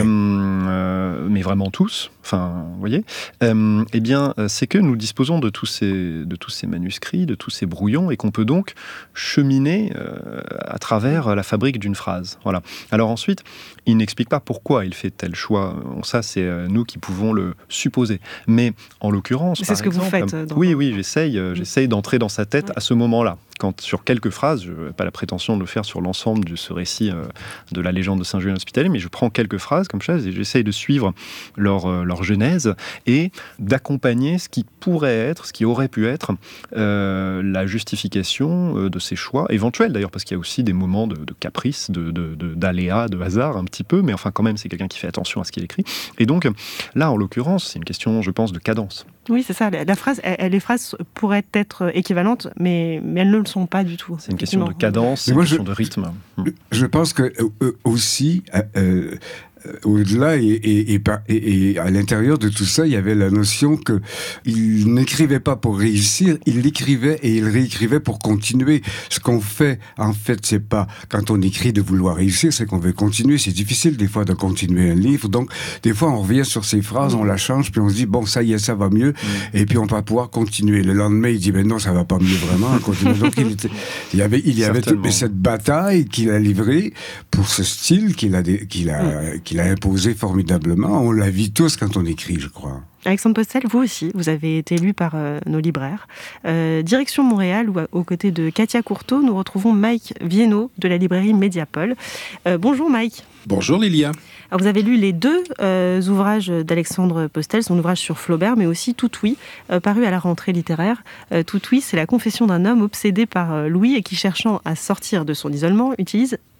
euh, mais vraiment tous, enfin, vous voyez, euh, eh bien, c'est que nous disposons de tous ces, de tous ces manuscrits, de tous ces brouillons, et qu'on peut donc cheminer euh, à travers la fabrique d'une phrase. Voilà. Alors ensuite, il n'explique pas pourquoi il fait tel choix. Ça, c'est nous qui pouvons le supposer. Mais en l'occurrence, c'est ce que exemple, vous faites. Dans... Oui, oui, j'essaye, euh, j'essaye d'entrer dans sa tête ouais. à ce moment-là. Quand sur quelques phrases, je n'ai pas la prétention de le faire sur l'ensemble de ce récit euh, de la légende de Saint-Julien hospitalier, mais je prends quelques phrases comme ça et j'essaye de suivre leur, euh, leur genèse et d'accompagner ce qui pourrait être, ce qui aurait pu être euh, la justification euh, de ses choix, éventuels d'ailleurs, parce qu'il y a aussi des moments de, de caprice, de, de, de, d'aléa, de hasard un petit peu, mais enfin quand même c'est quelqu'un qui fait attention à ce qu'il écrit. Et donc là, en l'occurrence, c'est une question, je pense, de cadence. Oui, c'est ça. La phrase, elle, les phrases pourraient être équivalentes, mais, mais elles ne le sont pas du tout. C'est une question de cadence, c'est une question je, de rythme. Je pense que euh, aussi, euh, euh, au-delà et, et, et, et, et à l'intérieur de tout ça, il y avait la notion que il n'écrivait pas pour réussir, il l'écrivait et il réécrivait pour continuer. Ce qu'on fait, en fait, c'est pas quand on écrit de vouloir réussir, c'est qu'on veut continuer. C'est difficile des fois de continuer un livre, donc des fois on revient sur ces phrases, on la change, puis on se dit bon ça y est, ça va mieux, mmh. et puis on va pouvoir continuer. Le lendemain, il dit ben non, ça va pas mieux vraiment. On continue. Donc il, était, il y avait, il y avait toute cette bataille qu'il a livrée pour ce style qu'il a, qu'il a, mmh. qu'il a imposé formidablement. On la vit tous quand on écrit, je crois. Alexandre Postel, vous aussi, vous avez été lu par euh, nos libraires. Euh, direction Montréal, où aux côtés de Katia Courteau, nous retrouvons Mike Viennot de la librairie Mediapol. Euh, bonjour Mike. Bonjour Lilia. Alors vous avez lu les deux euh, ouvrages d'Alexandre Postel, son ouvrage sur Flaubert, mais aussi Tout Oui, euh, paru à la rentrée littéraire. Euh, Tout Oui, c'est la confession d'un homme obsédé par euh, Louis et qui, cherchant à sortir de son isolement, utilise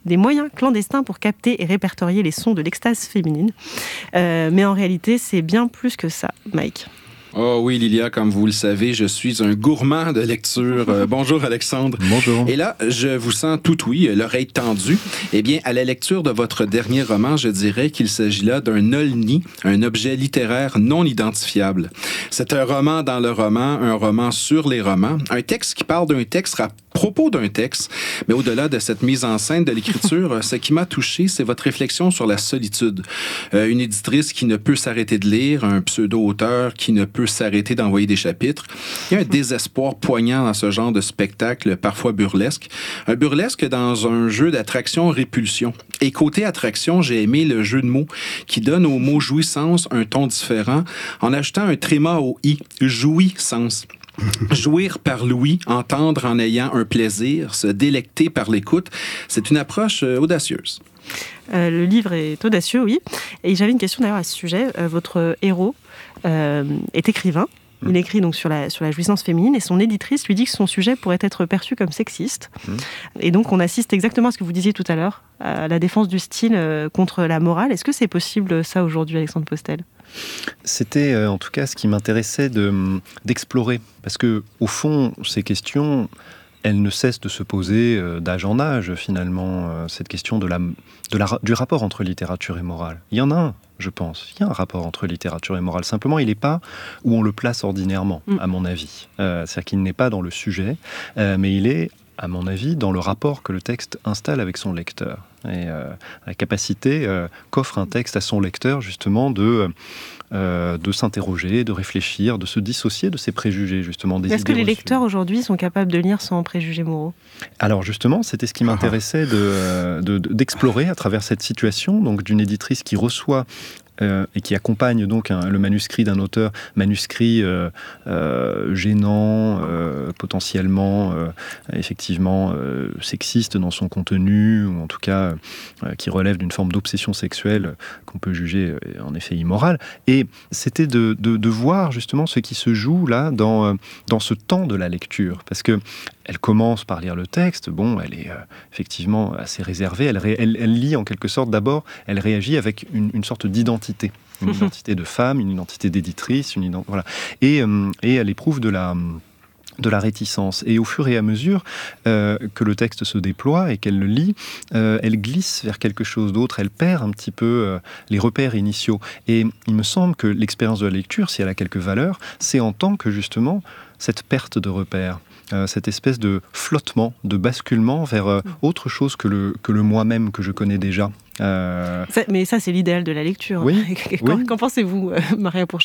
des moyens clandestins pour capter et répertorier les sons de l'extase féminine. Euh, mais en réalité, c'est bien plus que ça, Mike. Oh oui, Lilia, comme vous le savez, je suis un gourmand de lecture. Euh, bonjour, Alexandre. Bonjour. Et là, je vous sens tout oui, l'oreille tendue. Eh bien, à la lecture de votre dernier roman, je dirais qu'il s'agit là d'un olni, un objet littéraire non identifiable. C'est un roman dans le roman, un roman sur les romans, un texte qui parle d'un texte à propos d'un texte. Mais au-delà de cette mise en scène de l'écriture, ce qui m'a touché, c'est votre réflexion sur la solitude. Euh, une éditrice qui ne peut s'arrêter de lire, un pseudo-auteur qui ne peut s'arrêter d'envoyer des chapitres. Il y a un désespoir poignant dans ce genre de spectacle, parfois burlesque. Un burlesque dans un jeu d'attraction-répulsion. Et côté attraction, j'ai aimé le jeu de mots qui donne au mot jouissance un ton différent en ajoutant un tréma au i, jouissance. Jouir par l'ouïe, entendre en ayant un plaisir, se délecter par l'écoute, c'est une approche euh, audacieuse. Euh, le livre est audacieux, oui. Et j'avais une question d'ailleurs à ce sujet. Euh, votre héros euh, est écrivain. Il écrit donc sur la, sur la jouissance féminine et son éditrice lui dit que son sujet pourrait être perçu comme sexiste. Mmh. Et donc on assiste exactement à ce que vous disiez tout à l'heure, à la défense du style euh, contre la morale. Est-ce que c'est possible ça aujourd'hui, Alexandre Postel ? C'était euh, en tout cas ce qui m'intéressait de, d'explorer. Parce que au fond, ces questions, elles ne cessent de se poser euh, d'âge en âge finalement. Euh, cette question de la, de la, du rapport entre littérature et morale. Il y en a un. Je pense. Il y a un rapport entre littérature et morale. Simplement, il n'est pas où on le place ordinairement, mmh. à mon avis. Euh, c'est-à-dire qu'il n'est pas dans le sujet, euh, mais il est, à mon avis, dans le rapport que le texte installe avec son lecteur. Et euh, la capacité euh, qu'offre un texte à son lecteur, justement, de... Euh, de s'interroger, de réfléchir, de se dissocier de ses préjugés, justement, des idées. Est-ce que les reçues. lecteurs aujourd'hui sont capables de lire sans préjugés moraux ? Alors justement, c'était ce qui m'intéressait de, de, de, d'explorer à travers cette situation, donc d'une éditrice qui reçoit Euh, et qui accompagne donc un, le manuscrit d'un auteur, manuscrit euh, euh, gênant, euh, potentiellement, euh, effectivement, euh, sexiste dans son contenu, ou en tout cas euh, qui relève d'une forme d'obsession sexuelle qu'on peut juger euh, en effet immorale. Et c'était de, de, de voir justement ce qui se joue là dans, euh, dans ce temps de la lecture, parce que elle commence par lire le texte, bon, elle est euh, effectivement assez réservée, elle, ré, elle, elle lit en quelque sorte d'abord, elle réagit avec une, une sorte d'identité, une identité de femme, une identité d'éditrice, une ident... voilà. Et, euh, et elle éprouve de la... de la réticence. Et au fur et à mesure euh, que le texte se déploie et qu'elle le lit, euh, elle glisse vers quelque chose d'autre, elle perd un petit peu euh, les repères initiaux. Et il me semble que l'expérience de la lecture, si elle a quelque valeur, c'est en tant que justement cette perte de repères. Euh, cette espèce de flottement, de basculement vers euh, autre chose que le, que le moi-même que je connais déjà. Euh... Ça, mais ça, c'est l'idéal de la lecture. Oui, Qu'en, oui. qu'en pensez-vous, euh, Maria Pourchet ?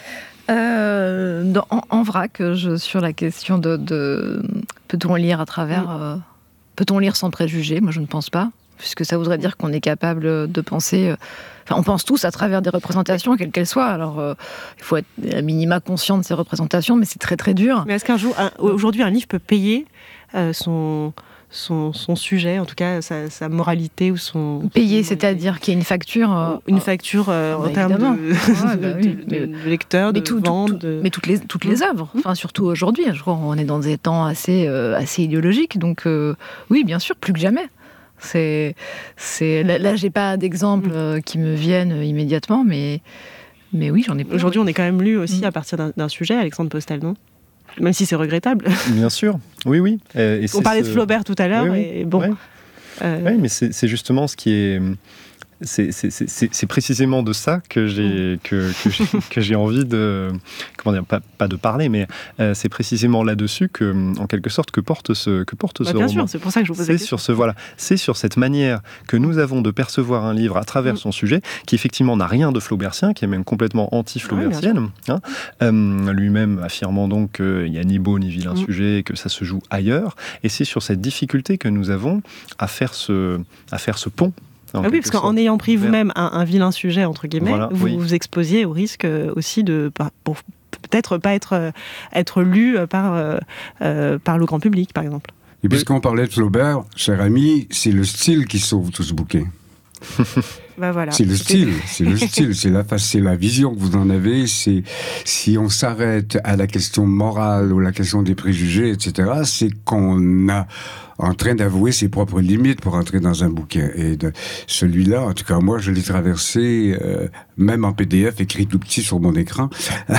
Euh, dans, en, en vrac, je, sur la question de, de peut-on lire à travers, mmh. euh, peut-on lire sans préjugés ? Moi, je ne pense pas, puisque ça voudrait dire qu'on est capable de penser. Euh, enfin, on pense tous à travers des représentations, quelles qu'elles soient. Alors, euh, il faut être à minima conscient de ces représentations, mais c'est très très dur. Mais est-ce qu'un jour, un, aujourd'hui, un livre peut payer euh, son Son, son sujet, en tout cas sa, sa moralité ou son... Payer, c'est-à-dire qu'il y a une facture... Euh, une facture euh, bah, en termes de, ouais, bah, oui, de, de, de lecteurs, de tout, vente... Tout, tout, de... Mais toutes les, toutes les œuvres, enfin, surtout aujourd'hui. Je crois qu'on est dans des temps assez, euh, assez idéologiques, donc euh, oui, bien sûr, plus que jamais. C'est, c'est... Là, là, j'ai pas d'exemples euh, qui me viennent immédiatement, mais, mais oui, j'en ai plein. Aujourd'hui, on est quand même lu aussi à partir d'un, d'un sujet, Alexandre Postel, non ? Même si c'est regrettable. Bien sûr, oui, oui. Et, et on parlait ce... de Flaubert tout à l'heure, oui, oui. et bon... Ouais. Euh... Oui, mais c'est, c'est justement ce qui est... C'est, c'est, c'est, c'est précisément de ça que j'ai, que, que, j'ai, que j'ai envie de... Comment dire, pas, pas de parler, mais euh, c'est précisément là-dessus que, en quelque sorte, que porte ce, que porte bah, ce bien roman. Bien sûr, c'est pour ça que je vous pose la question. Sur ce, voilà, c'est sur cette manière que nous avons de percevoir un livre à travers mmh. son sujet, qui effectivement n'a rien de flaubertien, qui est même complètement anti-flaubertienne, ouais, hein, euh, lui-même affirmant donc qu'il n'y a ni beau ni vilain mmh. sujet, et que ça se joue ailleurs. Et c'est sur cette difficulté que nous avons à faire ce, à faire ce pont. Ah oui, parce qu'en ayant pris vous-même un, un vilain sujet, entre guillemets, voilà, vous oui. vous exposiez au risque aussi de, pour peut-être pas être, être lu par, euh, par le grand public, par exemple. Et puisqu'on parlait de Flaubert, cher ami, c'est le style qui sauve tout ce bouquet. Bah voilà. C'est le style, c'est le style, c'est la face, c'est la vision que vous en avez. C'est si on s'arrête à la question morale ou la question des préjugés, et cetera. C'est qu'on a en train d'avouer ses propres limites pour entrer dans un bouquin. Et de, celui-là, en tout cas, moi, je l'ai traversé, euh, même en P D F, écrit tout petit sur mon écran,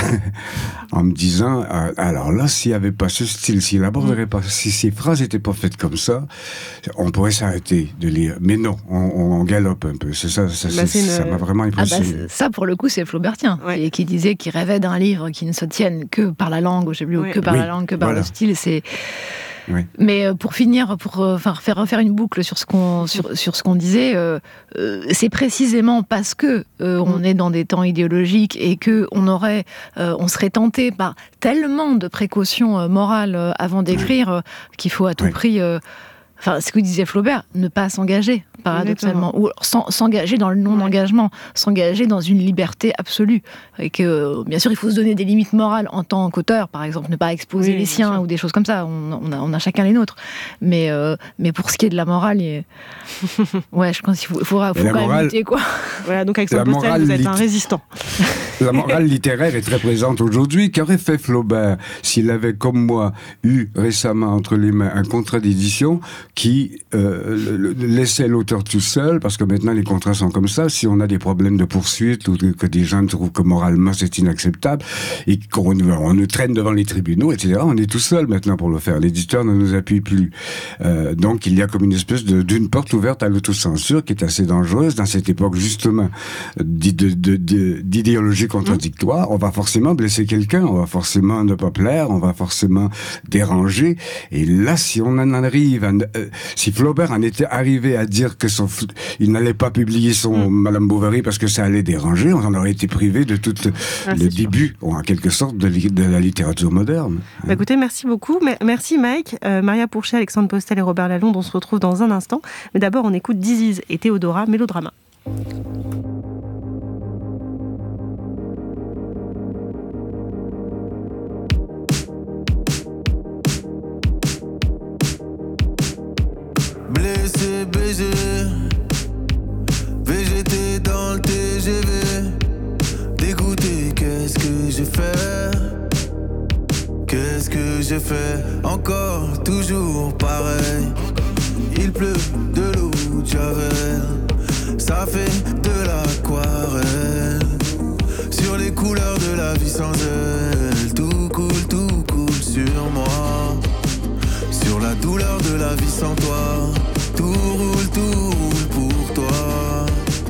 en me disant, euh, alors là, s'il n'y avait pas ce style, s'il aborderait pas, si ces phrases n'étaient pas faites comme ça, on pourrait s'arrêter de lire. Mais non, on, on galope un peu. C'est ça, ça, bah, c'est, une... ça m'a vraiment impressionné. Ah bah, ça, pour le coup, c'est Flaubertien, ouais. qui, qui disait qu'il rêvait d'un livre qui ne se tienne que par la langue, je sais plus, oui. que par oui. la langue, que par voilà. le style. C'est... Oui. Mais pour finir, pour euh, faire refaire une boucle sur ce qu'on, sur, sur ce qu'on disait, euh, euh, c'est précisément parce que euh, on mm. est dans des temps idéologiques et que on aurait, euh, on serait tenté par tellement de précautions euh, morales euh, avant d'écrire euh, qu'il faut à tout oui. prix. Euh, Enfin, ce que disait Flaubert, ne pas s'engager, paradoxalement, Exactement. ou sans, s'engager dans le non-engagement, s'engager dans une liberté absolue. Et que, bien sûr, il faut se donner des limites morales en tant qu'auteur, par exemple, ne pas exposer oui, les siens ou des choses comme ça. On, on, a, on a chacun les nôtres. Mais, euh, mais pour ce qui est de la morale, il... ouais, je pense qu'il faut, il faudra, faut quand morale... même lutter, quoi. Voilà, donc Alexandre Postel, vous êtes lit... un résistant. La morale littéraire est très présente aujourd'hui. Qu'aurait fait Flaubert s'il avait, comme moi, eu récemment entre les mains un contrat d'édition qui euh, le, le, laissait l'auteur tout seul, parce que maintenant les contrats sont comme ça, si on a des problèmes de poursuite ou que des gens trouvent que moralement c'est inacceptable et qu'on on nous traîne devant les tribunaux, et cetera, on est tout seul maintenant pour le faire. L'éditeur ne nous appuie plus. Euh, donc il y a comme une espèce de, d'une porte ouverte à l'autocensure qui est assez dangereuse dans cette époque justement de, de, de, de, d'idéologie contradictoire. On va forcément blesser quelqu'un, on va forcément ne pas plaire, on va forcément déranger. Et là, si on en arrive à... Euh, si Flaubert en était arrivé à dire que son, il n'allait pas publier son mmh. Madame Bovary parce que ça allait déranger, on en aurait été privé de tout ah, le début, ou en quelque sorte, de, de la littérature moderne. Bah hein. Écoutez, merci beaucoup. Merci Mike, euh, Maria Pourchet, Alexandre Postel et Robert Lalonde. On se retrouve dans un instant. Mais d'abord, on écoute Diziz et Théodora, Mélodrama. Blessé, B G, V G T dans le T G V. Dégoûté, qu'est-ce que j'ai fait? Qu'est-ce que j'ai fait? Encore, toujours pareil. Il pleut de l'eau de Javel. Ça fait de l'aquarelle. Sur les couleurs de la vie sans elle. Tout coule, tout coule sur moi. Sur la douleur de la vie sans toi. Tout roule, tout roule pour toi.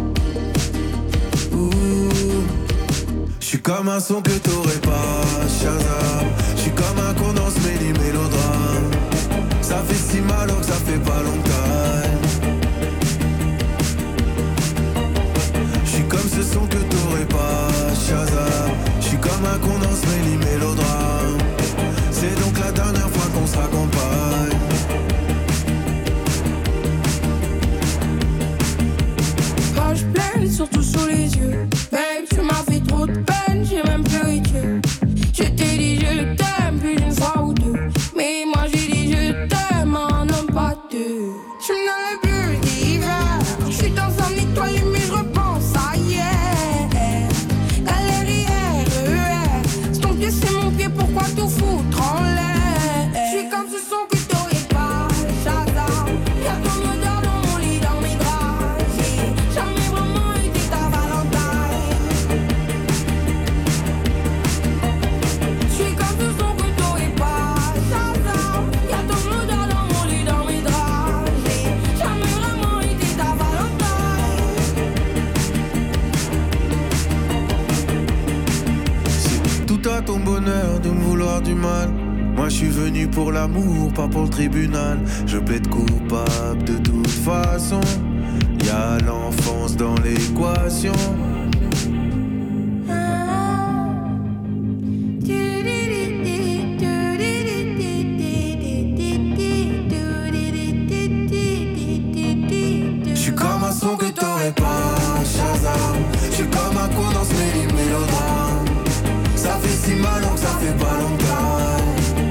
J'suis comme un son que t'aurais pas, Shazam. J'suis comme un condensé méli mélodrame. Ça fait si mal que ça fait pas longtemps. J'suis comme ce son que t'aurais pas, Shazam. J'suis comme un condensé méli mélodrame. C'est donc la dernière fois qu'on se raccompagne. Page pleine, surtout sous les yeux. Babe, tu m'as fait trop de peine, j'ai même pleuré Dieu. Je t'ai dit je t'aime plus d'une fois ou deux. Mais moi j'ai dit je t'aime en homme pas deux. Je n'en ai plus d'hiver. Je suis dans un étoile mais je repense à hier. Galère, R E R. C'est ton pied, c'est mon pied, pourquoi tout foutre en l'air? Je suis comme ce son que t'aurais pas, Shazam. Y'a ton odeur dans mon lit, dans mes draps. J'ai jamais vraiment été ta Valentine. Je suis comme ce son que t'aurais pas, Shazam. Y'a ton odeur dans mon lit, dans mes draps. J'ai jamais vraiment été ta Valentine. C'est tout à ton bonheur de me vouloir du mal. Moi je suis venu pour l'amour, pas pour le tribunal. Je plaide coupable de toute façon. Y'a l'enfance dans l'équation. Je suis comme un son que t'aurais pas, Shazam. Je suis comme un condensé méli mélodrame. Ça fait si mal que ça fait pas longtemps.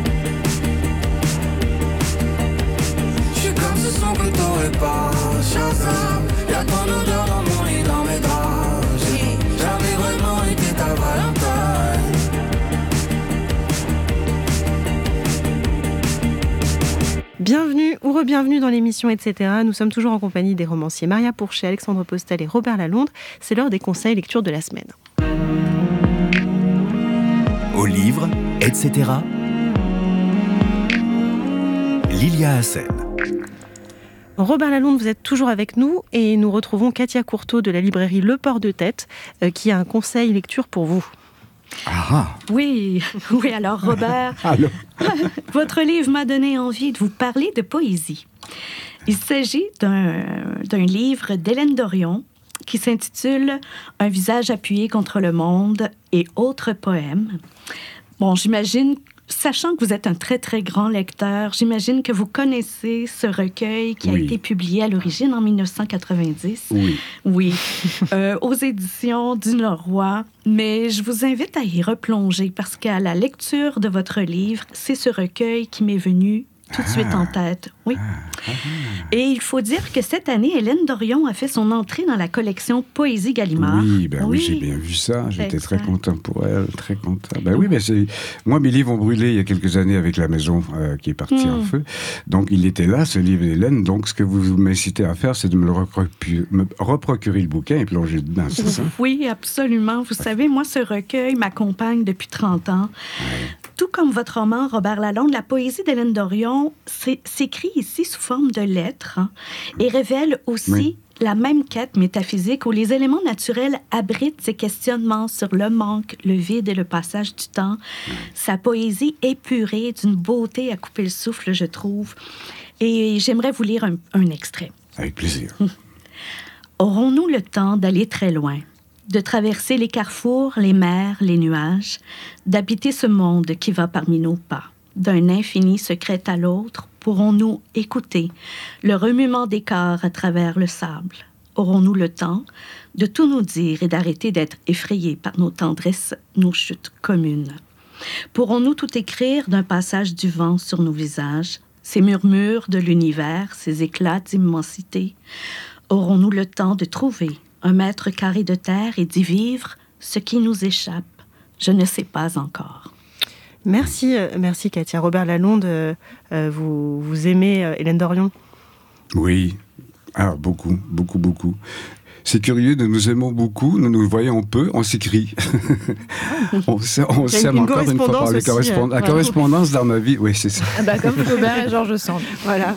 Je suis comme ce son que t'aurais pas, Shazam. Y'a ton odeur dans mon lit, dans mes draps. J'ai jamais vraiment été ta Valentine. Bienvenue ou re-bienvenue dans l'émission, et cetera. Nous sommes toujours en compagnie des romanciers Maria Pourchet, Alexandre Postel et Robert Lalonde. C'est l'heure des conseils lecture de la semaine. Au livre, et cetera. Lilia Hassen. Robert Lalonde, vous êtes toujours avec nous et nous retrouvons Katia Courteau de la librairie Le Port de Tête euh, qui a un conseil lecture pour vous. Ah. Oui, oui, alors Robert, votre livre m'a donné envie de vous parler de poésie. Il s'agit d'un, d'un livre d'Hélène Dorion qui s'intitule « Un visage appuyé contre le monde et autres poèmes ». Bon, j'imagine, sachant que vous êtes un très, très grand lecteur, j'imagine que vous connaissez ce recueil qui oui. a été publié à l'origine en dix-neuf cent quatre-vingt-dix. Oui. Oui, euh, aux éditions du Leroy. Mais je vous invite à y replonger parce qu'à la lecture de votre livre, c'est ce recueil qui m'est venu tout de suite ah. en tête. Oui. Ah. Ah. Et il faut dire que cette année, Hélène Dorion a fait son entrée dans la collection Poésie Gallimard. Oui, ben oui. oui j'ai bien vu ça. J'étais très content pour elle, très content. Ben oui, mais c'est... moi, mes livres ont brûlé il y a quelques années avec La Maison euh, qui est partie mm. en feu. Donc, il était là, ce livre d'Hélène. Donc, ce que vous m'incitez à faire, c'est de me, le reprocurer, me reprocurer le bouquin et plonger dedans, c'est ça? Oui, absolument. Vous savez, moi, ce recueil m'accompagne depuis trente ans. Ouais. Tout comme votre roman, Robert Lalonde, la poésie d'Hélène Dorion c'est, s'écrit ici sous forme de lettres hein, et révèle aussi oui. la même quête métaphysique où les éléments naturels abritent ces questionnements sur le manque, le vide et le passage du temps. Oui. Sa poésie épurée d'une beauté à couper le souffle, je trouve. Et j'aimerais vous lire un, un extrait. Avec plaisir. Aurons-nous le temps d'aller très loin? De traverser les carrefours, les mers, les nuages, d'habiter ce monde qui va parmi nos pas. D'un infini secret à l'autre, pourrons-nous écouter le remuement des corps à travers le sable? Aurons-nous le temps de tout nous dire et d'arrêter d'être effrayés par nos tendresses, nos chutes communes? Pourrons-nous tout écrire d'un passage du vent sur nos visages, ces murmures de l'univers, ces éclats d'immensité? Aurons-nous le temps de trouver un mètre carré de terre et d'y vivre ce qui nous échappe? Je ne sais pas encore. Merci, euh, merci Katia. Robert Lalonde, euh, euh, vous, vous aimez euh, Hélène Dorion? Oui, alors beaucoup, beaucoup, beaucoup. C'est curieux, nous nous aimons beaucoup, nous nous voyons peu, on s'écrit. on on s'aime encore une fois par les correspondances. La correspondance dans ma vie, oui, c'est ça. Ah bah, comme Flaubert et Georges Sand. Voilà.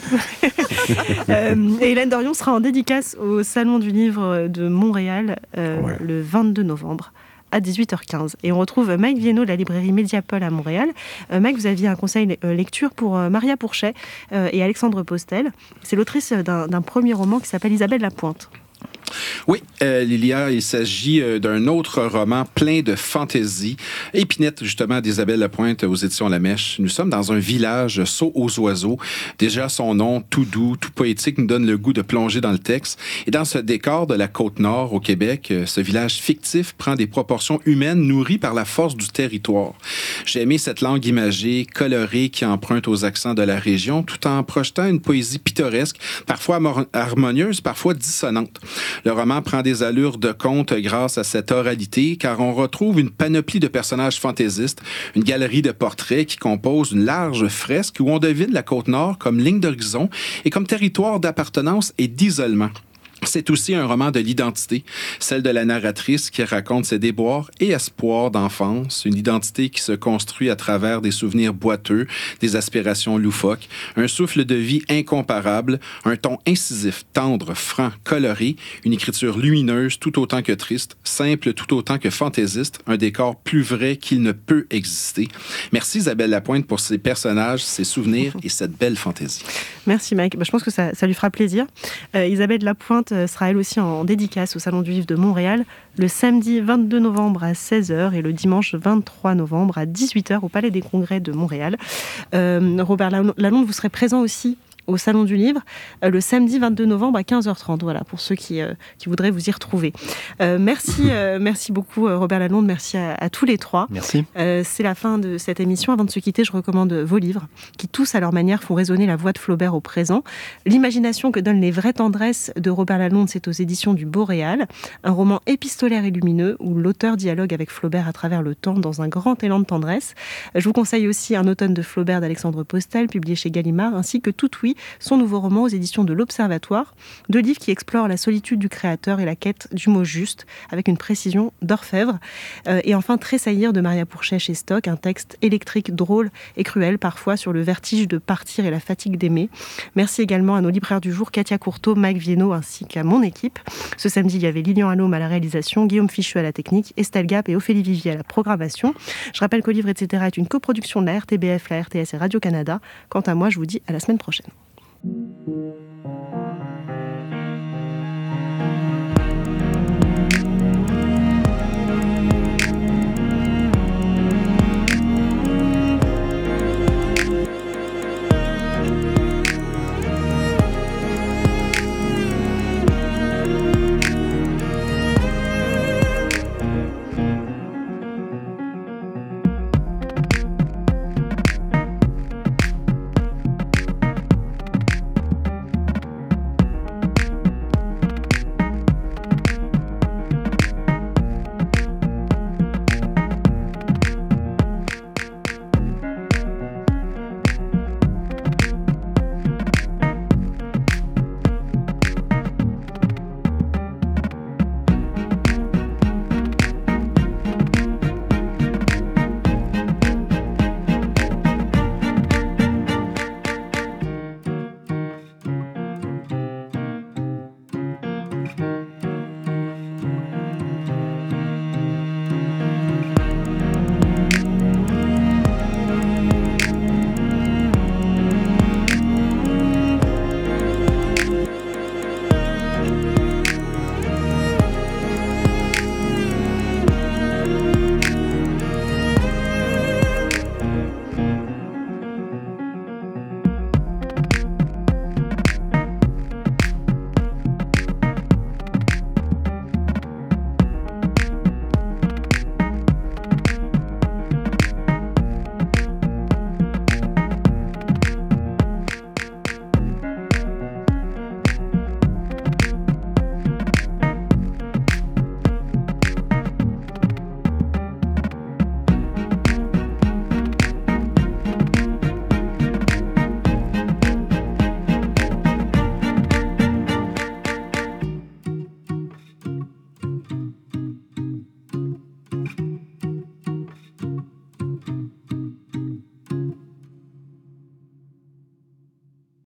euh, Hélène Dorion sera en dédicace au Salon du Livre de Montréal euh, ouais. le vingt-deux novembre. À dix-huit heures quinze. Et on retrouve Mike Viennot de la librairie Mediapol à Montréal. Euh, Mike, vous aviez un conseil euh, lecture pour euh, Maria Pourchet euh, et Alexandre Postel. C'est l'autrice d'un, d'un premier roman qui s'appelle Isabelle Lapointe. Oui, euh, Lilia, il s'agit euh, d'un autre roman plein de fantaisie. Épinette, justement, d'Isabelle Lapointe aux éditions La Mèche. Nous sommes dans un village saut aux oiseaux. Déjà, son nom, tout doux, tout poétique, nous donne le goût de plonger dans le texte. Et dans ce décor de la Côte-Nord, au Québec, euh, ce village fictif prend des proportions humaines nourries par la force du territoire. J'ai aimé cette langue imagée, colorée, qui emprunte aux accents de la région, tout en projetant une poésie pittoresque, parfois harmonieuse, parfois dissonante. Le roman prend des allures de conte grâce à cette oralité, car on retrouve une panoplie de personnages fantaisistes, une galerie de portraits qui compose une large fresque où on devine la Côte-Nord comme ligne d'horizon et comme territoire d'appartenance et d'isolement. C'est aussi un roman de l'identité, celle de la narratrice qui raconte ses déboires et espoirs d'enfance, une identité qui se construit à travers des souvenirs boiteux, des aspirations loufoques, un souffle de vie incomparable, un ton incisif, tendre, franc, coloré, une écriture lumineuse tout autant que triste, simple tout autant que fantaisiste, un décor plus vrai qu'il ne peut exister. Merci Isabelle Lapointe pour ses personnages, ses souvenirs et cette belle fantaisie. Merci Mike, bah, je pense que ça, ça lui fera plaisir. Euh, Isabelle Lapointe sera elle aussi en dédicace au Salon du Livre de Montréal le samedi vingt-deux novembre à seize heures et le dimanche vingt-trois novembre à dix-huit heures au Palais des Congrès de Montréal. Euh, Robert Lalonde, vous serez présent aussi au Salon du Livre euh, le samedi vingt-deux novembre à quinze heures trente, voilà, pour ceux qui, euh, qui voudraient vous y retrouver. Euh, merci, euh, merci beaucoup Robert Lalonde, merci à, à tous les trois. Merci. Euh, c'est la fin de cette émission. Avant de se quitter, je recommande vos livres qui tous à leur manière font résonner la voix de Flaubert au présent. L'imagination que donnent les vraies tendresses de Robert Lalonde, c'est aux éditions du Boréal, un roman épistolaire et lumineux où l'auteur dialogue avec Flaubert à travers le temps dans un grand élan de tendresse. Je vous conseille aussi Un automne de Flaubert d'Alexandre Postel, publié chez Gallimard, ainsi que Tout oui Louis, son nouveau roman aux éditions de l'Observatoire. Deux livres qui explorent la solitude du créateur et la quête du mot juste, avec une précision d'orfèvre. Euh, et enfin, Tressaillir de Maria Pourchet chez Stock, un texte électrique, drôle et cruel, parfois sur le vertige de partir et la fatigue d'aimer. Merci également à nos libraires du jour, Katia Courteau, Mike Vieno, ainsi qu'à mon équipe. Ce samedi, il y avait Lilian Allôme à la réalisation, Guillaume Fichu à la technique, Estelle Gap et Ophélie Vivier à la programmation. Je rappelle qu'au livre, et cetera est une coproduction de la R T B F, la R T S et Radio-Canada. Quant à moi, je vous dis à la semaine prochaine.